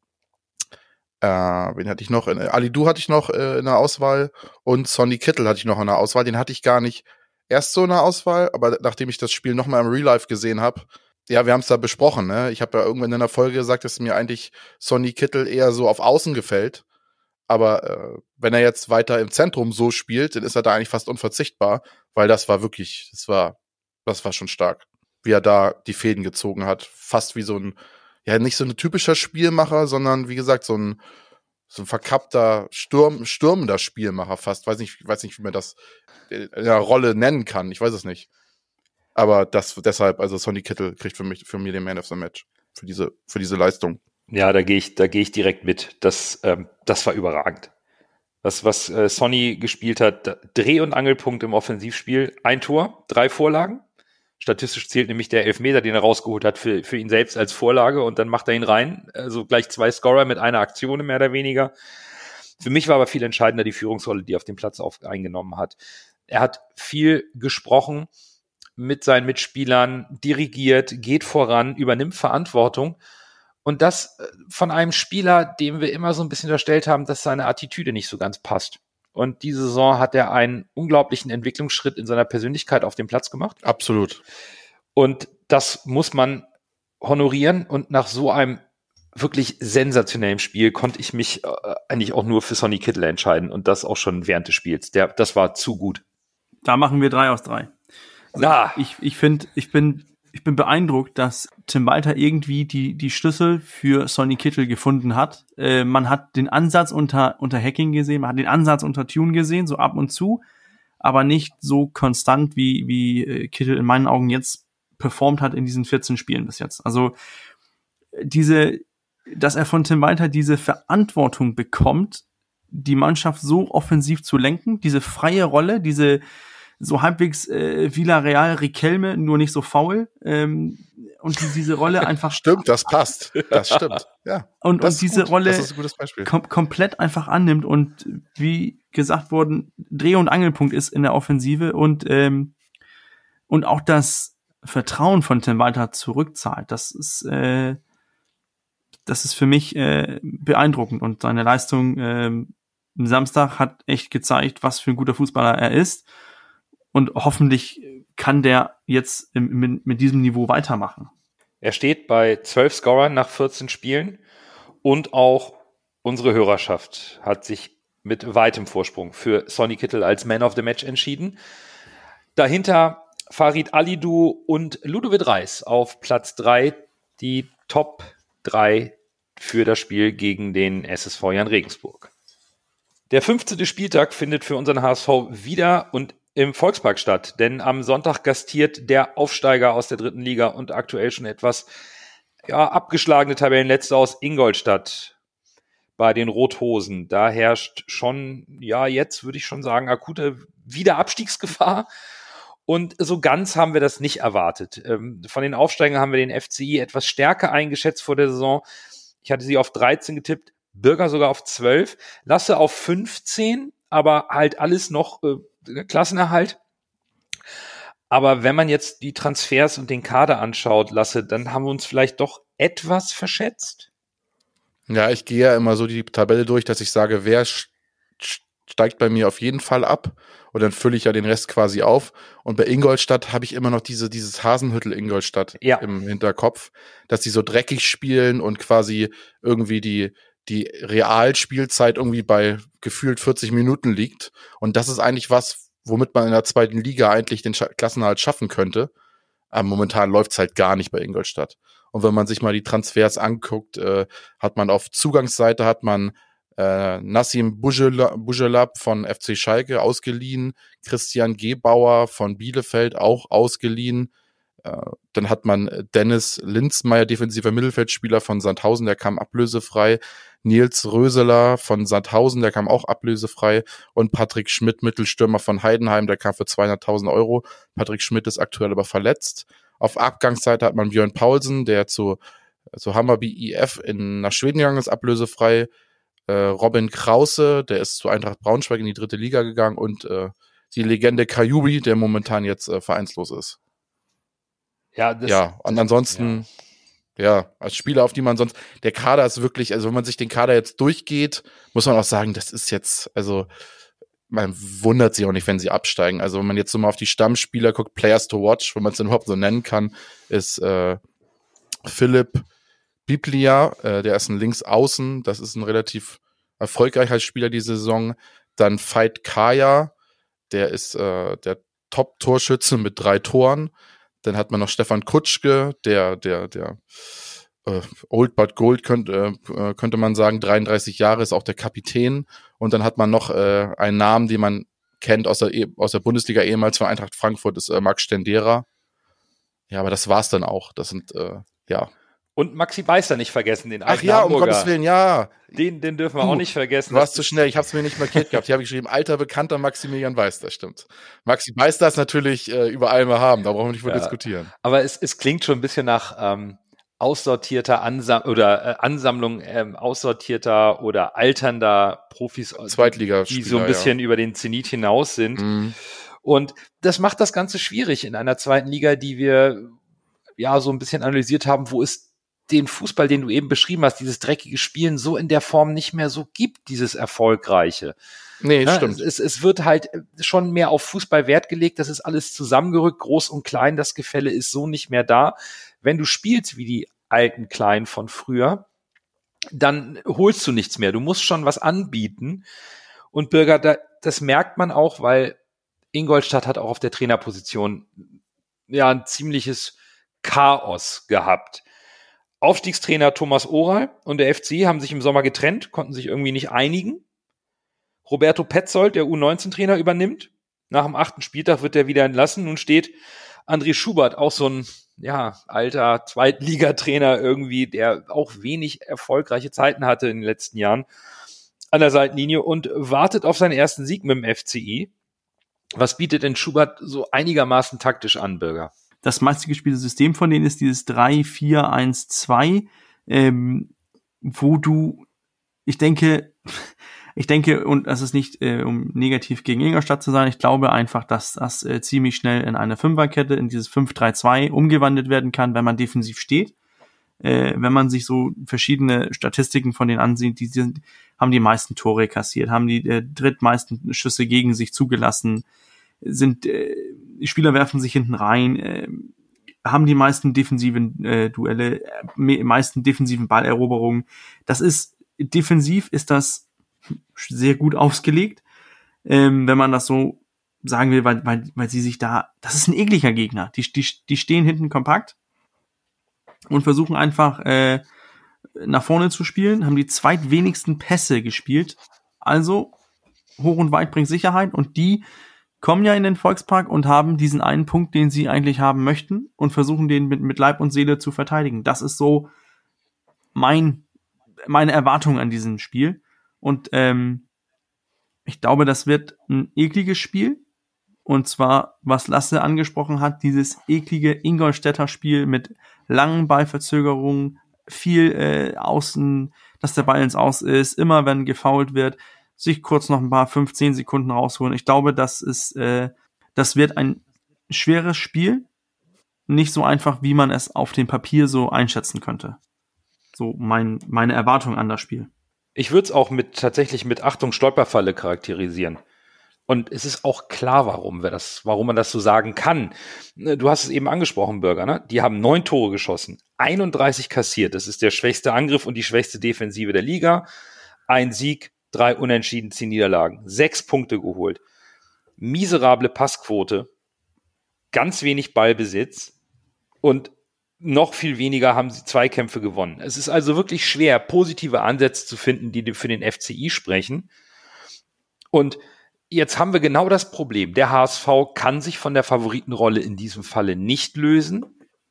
Speaker 3: wen hatte ich noch? Alidu hatte ich noch in der Auswahl und Sonny Kittel hatte ich noch in der Auswahl. Den hatte ich gar nicht erst so in der Auswahl, aber nachdem ich das Spiel nochmal im Real Life gesehen habe, ja, wir haben es da besprochen, ne? Ich habe ja irgendwann in der Folge gesagt, dass mir eigentlich Sonny Kittel eher so auf Außen gefällt. Aber wenn er jetzt weiter im Zentrum so spielt, dann ist er da eigentlich fast unverzichtbar, weil das war schon stark, wie er da die Fäden gezogen hat. Fast wie so ein, ja, nicht so ein typischer Spielmacher, sondern wie gesagt, so ein verkappter, stürmender Spielmacher fast. Weiß nicht, wie man das in der Rolle nennen kann. Ich weiß es nicht. Aber deshalb, also Sonny Kittel kriegt für mich den Man of the Match. Für diese Leistung.
Speaker 2: Ja, da gehe ich direkt mit. Das war überragend. Was Sonny gespielt hat, Dreh- und Angelpunkt im Offensivspiel, 1 Tor, 3 Vorlagen. Statistisch zählt nämlich der Elfmeter, den er rausgeholt hat, für ihn selbst als Vorlage, und dann macht er ihn rein. Also gleich 2 Scorer mit einer Aktion mehr oder weniger. Für mich war aber viel entscheidender die Führungsrolle, die er auf dem Platz eingenommen hat. Er hat viel gesprochen mit seinen Mitspielern, dirigiert, geht voran, übernimmt Verantwortung. Und das von einem Spieler, dem wir immer so ein bisschen unterstellt haben, dass seine Attitüde nicht so ganz passt. Und diese Saison hat er einen unglaublichen Entwicklungsschritt in seiner Persönlichkeit auf dem Platz gemacht.
Speaker 3: Absolut.
Speaker 2: Und das muss man honorieren. Und nach so einem wirklich sensationellen Spiel konnte ich mich eigentlich auch nur für Sonny Kittel entscheiden. Und das auch schon während des Spiels. Das war zu gut.
Speaker 4: Da machen wir 3 aus 3. Also ich bin beeindruckt, dass Tim Walter irgendwie die Schlüssel für Sonny Kittel gefunden hat. Man hat den Ansatz unter Hacking gesehen, man hat den Ansatz unter Tune gesehen, so ab und zu, aber nicht so konstant, wie Kittel in meinen Augen jetzt performt hat in diesen 14 Spielen bis jetzt. Also dass er von Tim Walter diese Verantwortung bekommt, die Mannschaft so offensiv zu lenken, diese freie Rolle, diese so halbwegs Villarreal Riquelme, nur nicht so faul. Und diese Rolle einfach...
Speaker 3: Stimmt, das passt. Das stimmt. Ja.
Speaker 4: Und diese
Speaker 3: gut.
Speaker 4: Rolle
Speaker 3: das ist ein gutes Beispiel.
Speaker 4: Komplett einfach annimmt und wie gesagt worden, Dreh- und Angelpunkt ist in der Offensive und auch das Vertrauen von Tim Walter zurückzahlt. Das ist für mich beeindruckend und seine Leistung am Samstag hat echt gezeigt, was für ein guter Fußballer er ist. Und hoffentlich kann der jetzt mit diesem Niveau weitermachen.
Speaker 2: Er steht bei 12 Scorern nach 14 Spielen und auch unsere Hörerschaft hat sich mit weitem Vorsprung für Sonny Kittel als Man of the Match entschieden. Dahinter Farid Alidou und Ludovic Reis auf Platz 3, die Top 3 für das Spiel gegen den SSV Jan Regensburg. Der 15. Spieltag findet für unseren HSV wieder und im Volkspark statt, denn am Sonntag gastiert der Aufsteiger aus der 3. Liga und aktuell schon etwas abgeschlagene Tabellenletzte aus Ingolstadt bei den Rothosen. Da herrscht schon, jetzt würde ich schon sagen, akute Wiederabstiegsgefahr. Und so ganz haben wir das nicht erwartet. Von den Aufsteigern haben wir den FCI etwas stärker eingeschätzt vor der Saison. Ich hatte sie auf 13 getippt, Bürger sogar auf 12, Lasse auf 15, aber halt alles noch Klassenerhalt. Aber wenn man jetzt die Transfers und den Kader anschaut, Lasse, dann haben wir uns vielleicht doch etwas verschätzt.
Speaker 3: Ja, ich gehe ja immer so die Tabelle durch, dass ich sage, wer steigt bei mir auf jeden Fall ab und dann fülle ich ja den Rest quasi auf. Und bei Ingolstadt habe ich immer noch dieses Hasenhüttel Ingolstadt im Hinterkopf, dass die so dreckig spielen und quasi irgendwie die Realspielzeit irgendwie bei gefühlt 40 Minuten liegt. Und das ist eigentlich was, womit man in der 2. Liga eigentlich den Klassenerhalt schaffen könnte. Aber momentan läuft's halt gar nicht bei Ingolstadt. Und wenn man sich mal die Transfers anguckt, hat man auf Zugangsseite Nassim Bujelab von FC Schalke ausgeliehen, Christian Gebauer von Bielefeld auch ausgeliehen. Dann hat man Dennis Linzmeier, defensiver Mittelfeldspieler von Sandhausen, der kam ablösefrei. Nils Röseler von Sandhausen, der kam auch ablösefrei. Und Patrick Schmidt, Mittelstürmer von Heidenheim, der kam für 200.000 Euro. Patrick Schmidt ist aktuell aber verletzt. Auf Abgangsseite hat man Björn Paulsen, der zu Hammarby IF nach Schweden gegangen ist, ablösefrei. Robin Krause, der ist zu Eintracht Braunschweig in die 3. Liga gegangen. Und die Legende Kajubi, der momentan jetzt vereinslos ist. Und ansonsten, als Spieler, auf die man sonst, der Kader ist wirklich, also wenn man sich den Kader jetzt durchgeht, muss man auch sagen, das ist jetzt, also man wundert sich auch nicht, wenn sie absteigen. Also wenn man jetzt so mal auf die Stammspieler guckt, Players to Watch, wenn man es denn überhaupt so nennen kann, ist Philipp Biblia, der ist ein Linksaußen, das ist ein relativ erfolgreicher Spieler diese Saison. Dann Veit Kaya, der ist der Top-Torschütze mit 3 Toren. Dann hat man noch Stefan Kutschke, der Old but Gold könnte man sagen, 33 Jahre, ist auch der Kapitän. Und dann hat man noch einen Namen, den man kennt aus der Bundesliga, ehemals von Eintracht Frankfurt, ist Max Stendera. Ja, aber das war's dann auch. Das sind,
Speaker 2: Und Maxi Beister nicht vergessen, den alten
Speaker 3: Hamburger.
Speaker 2: Hamburger.
Speaker 3: Um Gottes Willen, ja.
Speaker 2: Den dürfen wir auch nicht vergessen.
Speaker 3: Du warst zu schnell, ich hab's mir nicht markiert gehabt. Hier habe ich geschrieben, alter Bekannter Maximilian Beister, stimmt. Maxi Beister ist natürlich überall mal haben, da brauchen wir nicht mehr diskutieren.
Speaker 2: Aber es klingt schon ein bisschen nach aussortierter Ansammlung aussortierter oder alternder Profis,
Speaker 3: Zweitligaspieler,
Speaker 2: die so ein bisschen über den Zenit hinaus sind.
Speaker 3: Mhm.
Speaker 2: Und das macht das Ganze schwierig in einer 2. Liga, die wir so ein bisschen analysiert haben, wo es den Fußball, den du eben beschrieben hast, dieses dreckige Spielen so in der Form nicht mehr so gibt, dieses Erfolgreiche.
Speaker 3: Nee, stimmt.
Speaker 2: Es wird halt schon mehr auf Fußball Wert gelegt, das ist alles zusammengerückt, groß und klein, das Gefälle ist so nicht mehr da. Wenn du spielst wie die alten Kleinen von früher, dann holst du nichts mehr. Du musst schon was anbieten. Und Birger, das merkt man auch, weil Ingolstadt hat auch auf der Trainerposition ja ein ziemliches Chaos gehabt. Aufstiegstrainer Thomas Oral und der FC haben sich im Sommer getrennt, konnten sich irgendwie nicht einigen. Roberto Petzold, der U19-Trainer, übernimmt. Nach dem 8. Spieltag wird er wieder entlassen. Nun steht André Schubert, auch so ein alter Zweitligatrainer irgendwie, der auch wenig erfolgreiche Zeiten hatte in den letzten Jahren, an der Seitenlinie und wartet auf seinen ersten Sieg mit dem FCI. Was bietet denn Schubert so einigermaßen taktisch an, Birger?
Speaker 4: Das meiste gespielte System von denen ist dieses 3-4-1-2, wo du, ich denke, und das ist nicht, um negativ gegen Ingolstadt zu sein, ich glaube einfach, dass das ziemlich schnell in eine Fünferkette, in dieses 5-3-2 umgewandelt werden kann, wenn man defensiv steht. Wenn man sich so verschiedene Statistiken von denen ansieht, haben die meisten Tore kassiert, haben die drittmeisten Schüsse gegen sich zugelassen, die Spieler werfen sich hinten rein, haben die meisten defensiven Duelle, meisten defensiven Balleroberungen. Defensiv ist das sehr gut ausgelegt, wenn man das so sagen will, weil sie sich das ist ein ekliger Gegner. Die stehen hinten kompakt und versuchen einfach nach vorne zu spielen, haben die zweitwenigsten Pässe gespielt. Also hoch und weit bringt Sicherheit und die kommen ja in den Volkspark und haben diesen einen Punkt, den sie eigentlich haben möchten und versuchen den mit Leib und Seele zu verteidigen. Das ist so meine Erwartung an diesem Spiel. Und ich glaube, das wird ein ekliges Spiel. Und zwar, was Lasse angesprochen hat, dieses eklige Ingolstädter Spiel mit langen Ballverzögerungen, viel außen, dass der Ball ins Aus ist, immer wenn gefoult wird, sich kurz noch ein paar 15 Sekunden rausholen. Ich glaube, das wird ein schweres Spiel. Nicht so einfach, wie man es auf dem Papier so einschätzen könnte. So meine Erwartung an das Spiel.
Speaker 2: Ich würde es auch tatsächlich mit Achtung Stolperfalle charakterisieren. Und es ist auch klar, warum man das so sagen kann. Du hast es eben angesprochen, Birger, ne? Die haben 9 Tore geschossen, 31 kassiert. Das ist der schwächste Angriff und die schwächste Defensive der Liga. Ein Sieg, 3 Unentschieden, 10 Niederlagen, 6 Punkte geholt. Miserable Passquote, ganz wenig Ballbesitz und noch viel weniger haben sie Zweikämpfe gewonnen. Es ist also wirklich schwer, positive Ansätze zu finden, die für den FCI sprechen. Und jetzt haben wir genau das Problem. Der HSV kann sich von der Favoritenrolle in diesem Falle nicht lösen.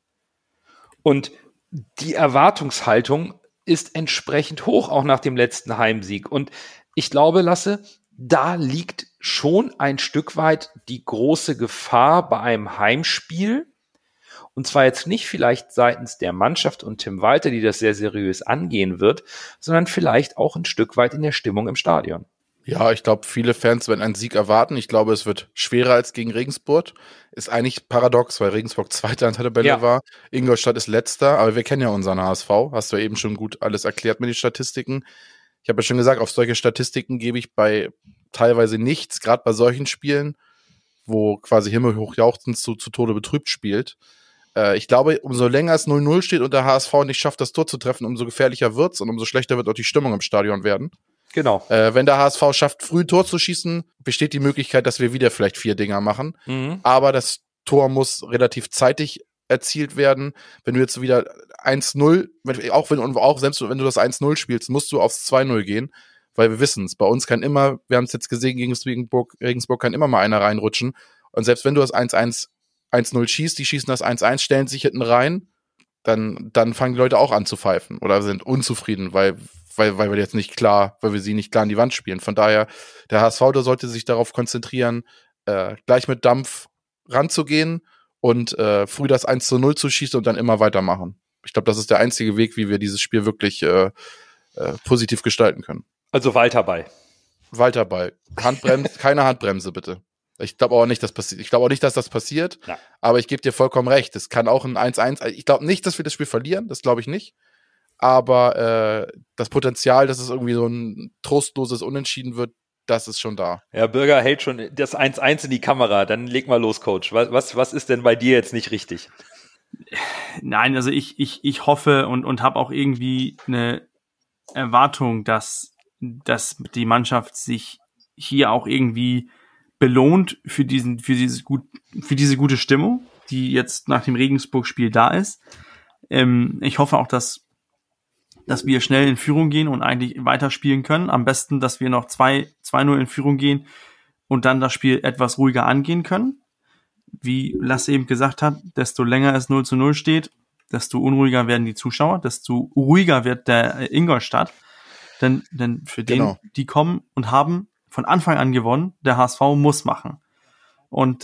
Speaker 2: Und die Erwartungshaltung ist entsprechend hoch, auch nach dem letzten Heimsieg. Und ich glaube, Lasse, da liegt schon ein Stück weit die große Gefahr bei einem Heimspiel. Und zwar jetzt nicht vielleicht seitens der Mannschaft und Tim Walter, die das sehr seriös angehen wird, sondern vielleicht auch ein Stück weit in der Stimmung im Stadion.
Speaker 3: Ja, ich glaube, viele Fans werden einen Sieg erwarten. Ich glaube, es wird schwerer als gegen Regensburg. Ist eigentlich paradox, weil Regensburg Zweiter in der Tabelle war. Ingolstadt ist Letzter, aber wir kennen ja unseren HSV. Hast du eben schon gut alles erklärt mit den Statistiken. Ich habe ja schon gesagt, auf solche Statistiken gebe ich bei teilweise nichts, gerade bei solchen Spielen, wo quasi himmelhoch jauchzend zu Tode betrübt spielt. Ich glaube, umso länger es 0-0 steht und der HSV nicht schafft, das Tor zu treffen, umso gefährlicher wird's und umso schlechter wird auch die Stimmung im Stadion werden.
Speaker 2: Genau.
Speaker 3: Wenn der HSV schafft, früh ein Tor zu schießen, besteht die Möglichkeit, dass wir wieder vielleicht 4 Dinger machen. Mhm. Aber das Tor muss relativ zeitig erzielt werden. Wenn du jetzt wieder 1-0, selbst wenn du das 1-0 spielst, musst du aufs 2-0 gehen, weil wir wissen es. Bei uns kann immer, wir haben es jetzt gesehen gegen Regensburg kann immer mal einer reinrutschen. Und selbst wenn du das 1-0 schießt, die schießen das 1-1, stellen sich hinten rein, dann fangen die Leute auch an zu pfeifen oder sind unzufrieden, weil wir jetzt nicht klar, weil wir sie nicht klar in die Wand spielen. Von daher, der HSV, der sollte sich darauf konzentrieren, gleich mit Dampf ranzugehen und früh das 1-0 zu schießen und dann immer weitermachen. Ich glaube, das ist der einzige Weg, wie wir dieses Spiel wirklich positiv gestalten können.
Speaker 2: Also Walterball.
Speaker 3: Keine Handbremse, bitte. Ich glaube auch nicht, dass das passiert. Ja. Aber ich gebe dir vollkommen recht. Es kann auch ein 1-1. Ich glaube nicht, dass wir das Spiel verlieren. Das glaube ich nicht. aber das Potenzial, dass es irgendwie so ein trostloses Unentschieden wird, das ist schon da.
Speaker 2: Ja, Bürger hält schon das 1-1 in die Kamera. Dann leg mal los, Coach. Was ist denn bei dir jetzt nicht richtig?
Speaker 4: Nein, also ich hoffe und habe auch irgendwie eine Erwartung, dass die Mannschaft sich hier auch irgendwie belohnt für diese gute Stimmung, die jetzt nach dem Regensburg-Spiel da ist. Ich hoffe auch, dass wir schnell in Führung gehen und eigentlich weiterspielen können. Am besten, dass wir noch 2-0 in Führung gehen und dann das Spiel etwas ruhiger angehen können. Wie Lasse eben gesagt hat, desto länger es 0-0 steht, desto unruhiger werden die Zuschauer, desto ruhiger wird der Ingolstadt. Denn für den, die kommen und haben von Anfang an gewonnen, der HSV muss machen. Und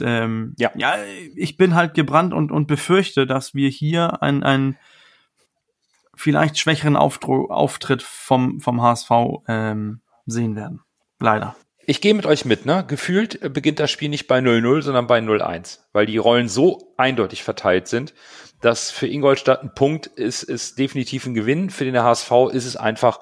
Speaker 4: ich bin halt gebrannt und befürchte, dass wir hier einen vielleicht schwächeren Auftritt vom HSV sehen werden. Leider.
Speaker 2: Ich gehe mit euch mit, ne? Gefühlt beginnt das Spiel nicht bei 0-0, sondern bei 0-1, weil die Rollen so eindeutig verteilt sind, dass für Ingolstadt ein Punkt ist definitiv ein Gewinn. Für den HSV ist es einfach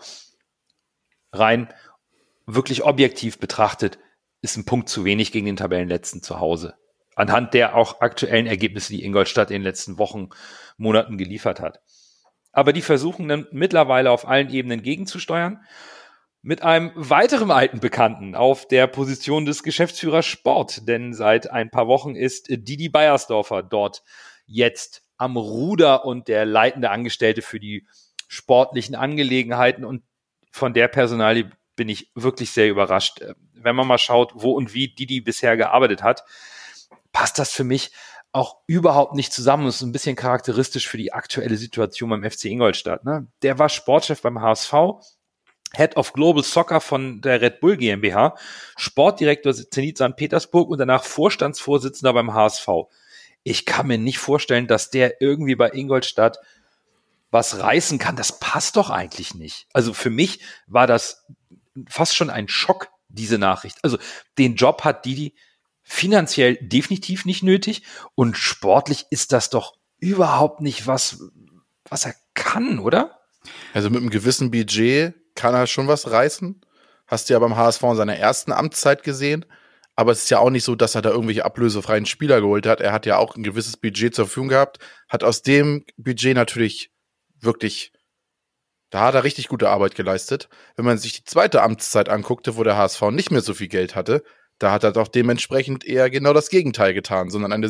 Speaker 2: rein wirklich objektiv betrachtet, ist ein Punkt zu wenig gegen den Tabellenletzten zu Hause. Anhand der auch aktuellen Ergebnisse, die Ingolstadt in den letzten Wochen, Monaten geliefert hat. Aber die versuchen dann mittlerweile auf allen Ebenen gegenzusteuern. Mit einem weiteren alten Bekannten auf der Position des Geschäftsführers Sport. Denn seit ein paar Wochen ist Didi Beiersdorfer dort jetzt am Ruder und der leitende Angestellte für die sportlichen Angelegenheiten. Und von der Personalie bin ich wirklich sehr überrascht. Wenn man mal schaut, wo und wie Didi bisher gearbeitet hat, passt das für mich auch überhaupt nicht zusammen. Das ist ein bisschen charakteristisch für die aktuelle Situation beim FC Ingolstadt. Ne? Der war Sportchef beim HSV, Head of Global Soccer von der Red Bull GmbH, Sportdirektor Zenit St. Petersburg und danach Vorstandsvorsitzender beim HSV. Ich kann mir nicht vorstellen, dass der irgendwie bei Ingolstadt was reißen kann. Das passt doch eigentlich nicht. Also für mich war das fast schon ein Schock, diese Nachricht. Also den Job hat Didi finanziell definitiv nicht nötig und sportlich ist das doch überhaupt nicht was er kann, oder?
Speaker 3: Also mit einem gewissen Budget kann er schon was reißen. Hast du ja beim HSV in seiner ersten Amtszeit gesehen. Aber es ist ja auch nicht so, dass er da irgendwelche ablösefreien Spieler geholt hat. Er hat ja auch ein gewisses Budget zur Verfügung gehabt. Hat aus dem Budget natürlich wirklich, da hat er richtig gute Arbeit geleistet. Wenn man sich die zweite Amtszeit anguckte, wo der HSV nicht mehr so viel Geld hatte, da hat er doch dementsprechend eher genau das Gegenteil getan, sondern seinen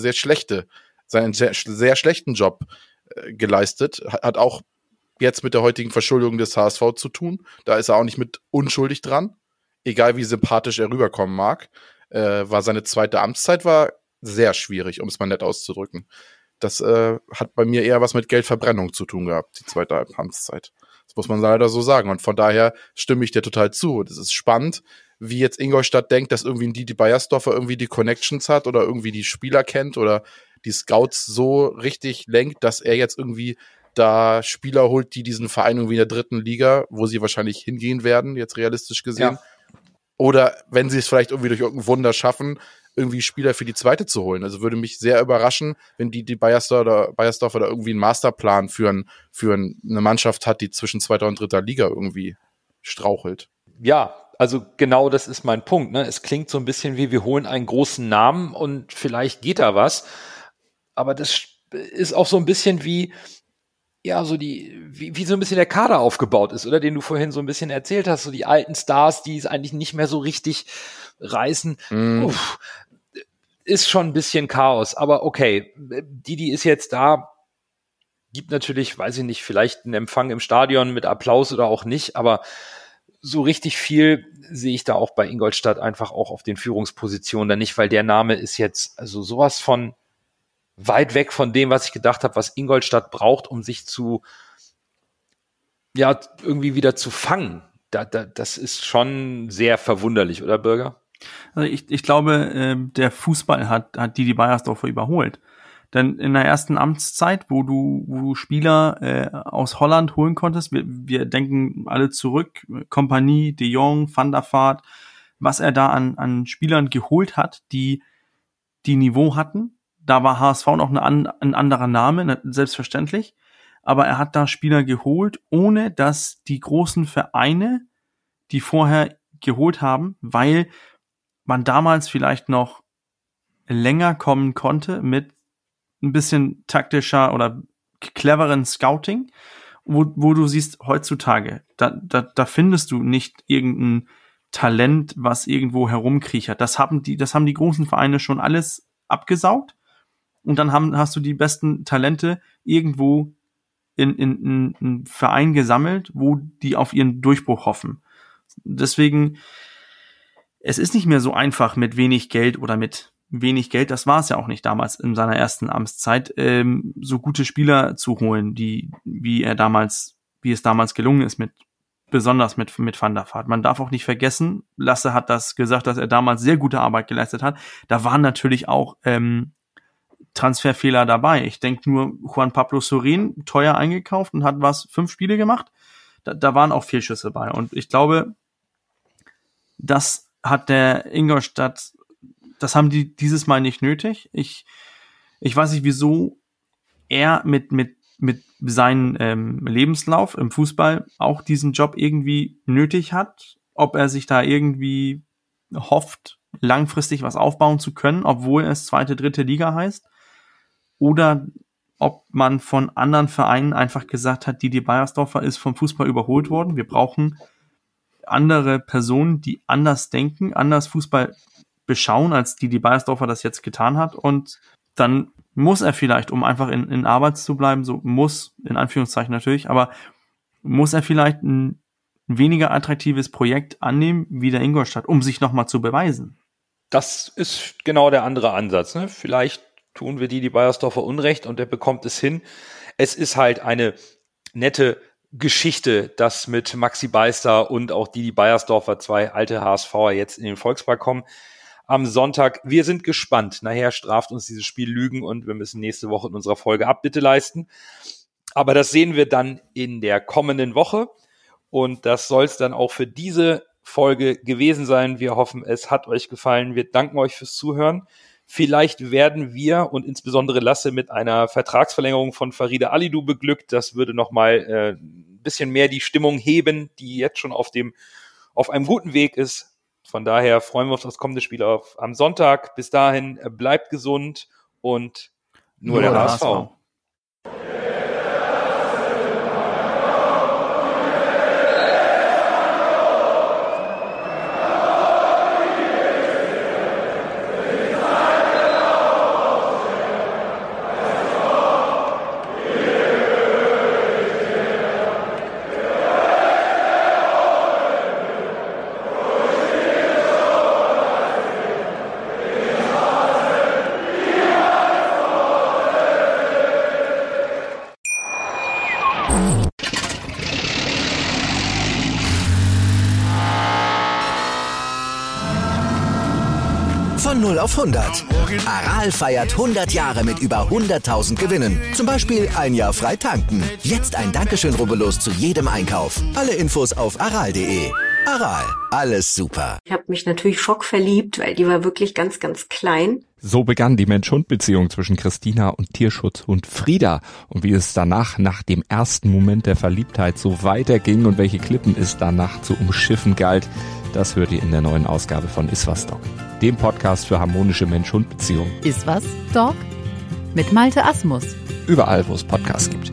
Speaker 3: sehr schlechten Job geleistet. Hat auch jetzt mit der heutigen Verschuldung des HSV zu tun. Da ist er auch nicht mit unschuldig dran. Egal wie sympathisch er rüberkommen mag. War seine zweite Amtszeit war sehr schwierig, um es mal nett auszudrücken. Das hat bei mir eher was mit Geldverbrennung zu tun gehabt, die zweite Amtszeit. Das muss man leider so sagen. Und von daher stimme ich dir total zu. Das ist spannend, wie jetzt Ingolstadt denkt, dass irgendwie ein Didi Beiersdorfer irgendwie die Connections hat oder irgendwie die Spieler kennt oder die Scouts so richtig lenkt, dass er jetzt irgendwie da Spieler holt, die diesen Verein irgendwie in der dritten Liga, wo sie wahrscheinlich hingehen werden, jetzt realistisch gesehen. Ja. Oder wenn sie es vielleicht irgendwie durch irgendein Wunder schaffen, irgendwie Spieler für die zweite zu holen. Also würde mich sehr überraschen, wenn die Beiersdorfer da irgendwie einen Masterplan für eine Mannschaft hat, die zwischen zweiter und dritter Liga irgendwie strauchelt.
Speaker 2: Ja, also genau das ist mein Punkt. Ne? Es klingt so ein bisschen wie, wir holen einen großen Namen und vielleicht geht da was. Aber das ist auch so ein bisschen wie, ja, so wie so ein bisschen der Kader aufgebaut ist, oder? Den du vorhin so ein bisschen erzählt hast, so die alten Stars, die es eigentlich nicht mehr so richtig reißen. Ist schon ein bisschen Chaos, aber okay. Didi ist jetzt da, gibt natürlich, weiß ich nicht, vielleicht einen Empfang im Stadion mit Applaus oder auch nicht, aber so richtig viel sehe ich da auch bei Ingolstadt einfach auch auf den Führungspositionen da nicht, weil der Name ist jetzt also sowas von weit weg von dem, was ich gedacht habe, was Ingolstadt braucht, um sich irgendwie wieder zu fangen. Das ist schon sehr verwunderlich, oder Bürger?
Speaker 4: Also ich glaube, der Fußball hat Didi Beiersdorfer überholt. Denn in der ersten Amtszeit, wo du Spieler aus Holland holen konntest, wir denken alle zurück, Kompanie, De Jong, Van der Vaart, was er da an Spielern geholt hat, die Niveau hatten. Da war HSV noch ein anderer Name, selbstverständlich. aber er hat da Spieler geholt, ohne dass die großen Vereine die vorher geholt haben, weil man damals vielleicht noch länger kommen konnte mit ein bisschen taktischer oder cleveren Scouting, wo du siehst, heutzutage, da findest du nicht irgendein Talent, was irgendwo herumkriechert. Das haben die großen Vereine schon alles abgesaugt und dann hast du die besten Talente irgendwo in einen Verein gesammelt, wo die auf ihren Durchbruch hoffen. Deswegen, es ist nicht mehr so einfach mit wenig Geld oder mit wenig Geld, das war es ja auch nicht damals in seiner ersten Amtszeit, so gute Spieler zu holen, wie es damals gelungen ist, besonders mit Van der Vaart. Man darf auch nicht vergessen, Lasse hat das gesagt, dass er damals sehr gute Arbeit geleistet hat. Da waren natürlich auch Transferfehler dabei. Ich denke nur, Juan Pablo Sorin, teuer eingekauft und hat 5 Spiele gemacht. Da waren auch Fehlschüsse bei. Und ich glaube, das hat der Ingolstadt, das haben die dieses Mal nicht nötig. Ich weiß nicht, wieso er mit seinem Lebenslauf im Fußball auch diesen Job irgendwie nötig hat. Ob er sich da irgendwie hofft, langfristig was aufbauen zu können, obwohl es 2., 3. Liga heißt. Oder ob man von anderen Vereinen einfach gesagt hat, Didier Beiersdorfer ist vom Fußball überholt worden. Wir brauchen andere Personen, die anders denken, anders Fußball beschauen, als Didier Beiersdorfer das jetzt getan hat. Und dann muss er vielleicht, um einfach in Arbeit zu bleiben, so muss, in Anführungszeichen natürlich, aber muss er vielleicht ein weniger attraktives Projekt annehmen wie der Ingolstadt, um sich nochmal zu beweisen.
Speaker 2: Das ist genau der andere Ansatz. Ne? Vielleicht tun wir Didier Beiersdorfer Unrecht und er bekommt es hin. Es ist halt eine nette Geschichte, dass mit Maxi Beister und auch Didier Beiersdorfer, 2 alte HSVer, jetzt in den Volkspark kommen am Sonntag. Wir sind gespannt. Nachher straft uns dieses Spiel Lügen und wir müssen nächste Woche in unserer Folge Abbitte leisten. Aber das sehen wir dann in der kommenden Woche und das soll es dann auch für diese Folge gewesen sein. Wir hoffen, es hat euch gefallen. Wir danken euch fürs Zuhören. Vielleicht werden wir und insbesondere Lasse mit einer Vertragsverlängerung von Farida Alidou beglückt. Das würde nochmal ein bisschen mehr die Stimmung heben, die jetzt schon auf einem guten Weg ist. Von daher freuen wir uns auf das kommende Spiel am Sonntag. Bis dahin, bleibt gesund und nur der HSV.
Speaker 1: Von 0 auf 100. Aral feiert 100 Jahre mit über 100.000 Gewinnen. Zum Beispiel ein Jahr frei tanken. Jetzt ein Dankeschön, rubbellos zu jedem Einkauf. Alle Infos auf aral.de. Aral, alles super.
Speaker 8: Ich habe mich natürlich schockverliebt, weil die war wirklich ganz, ganz klein.
Speaker 9: So begann die Mensch-Hund-Beziehung zwischen Christina und Tierschutzhund Frieda. Und wie es danach, nach dem ersten Moment der Verliebtheit, so weiterging und welche Klippen es danach zu umschiffen galt, das hört ihr in der neuen Ausgabe von Iswas Dog, dem Podcast für harmonische Mensch-Hund-Beziehungen.
Speaker 10: Iswas Dog mit Malte Asmus.
Speaker 9: Überall, wo es Podcasts gibt.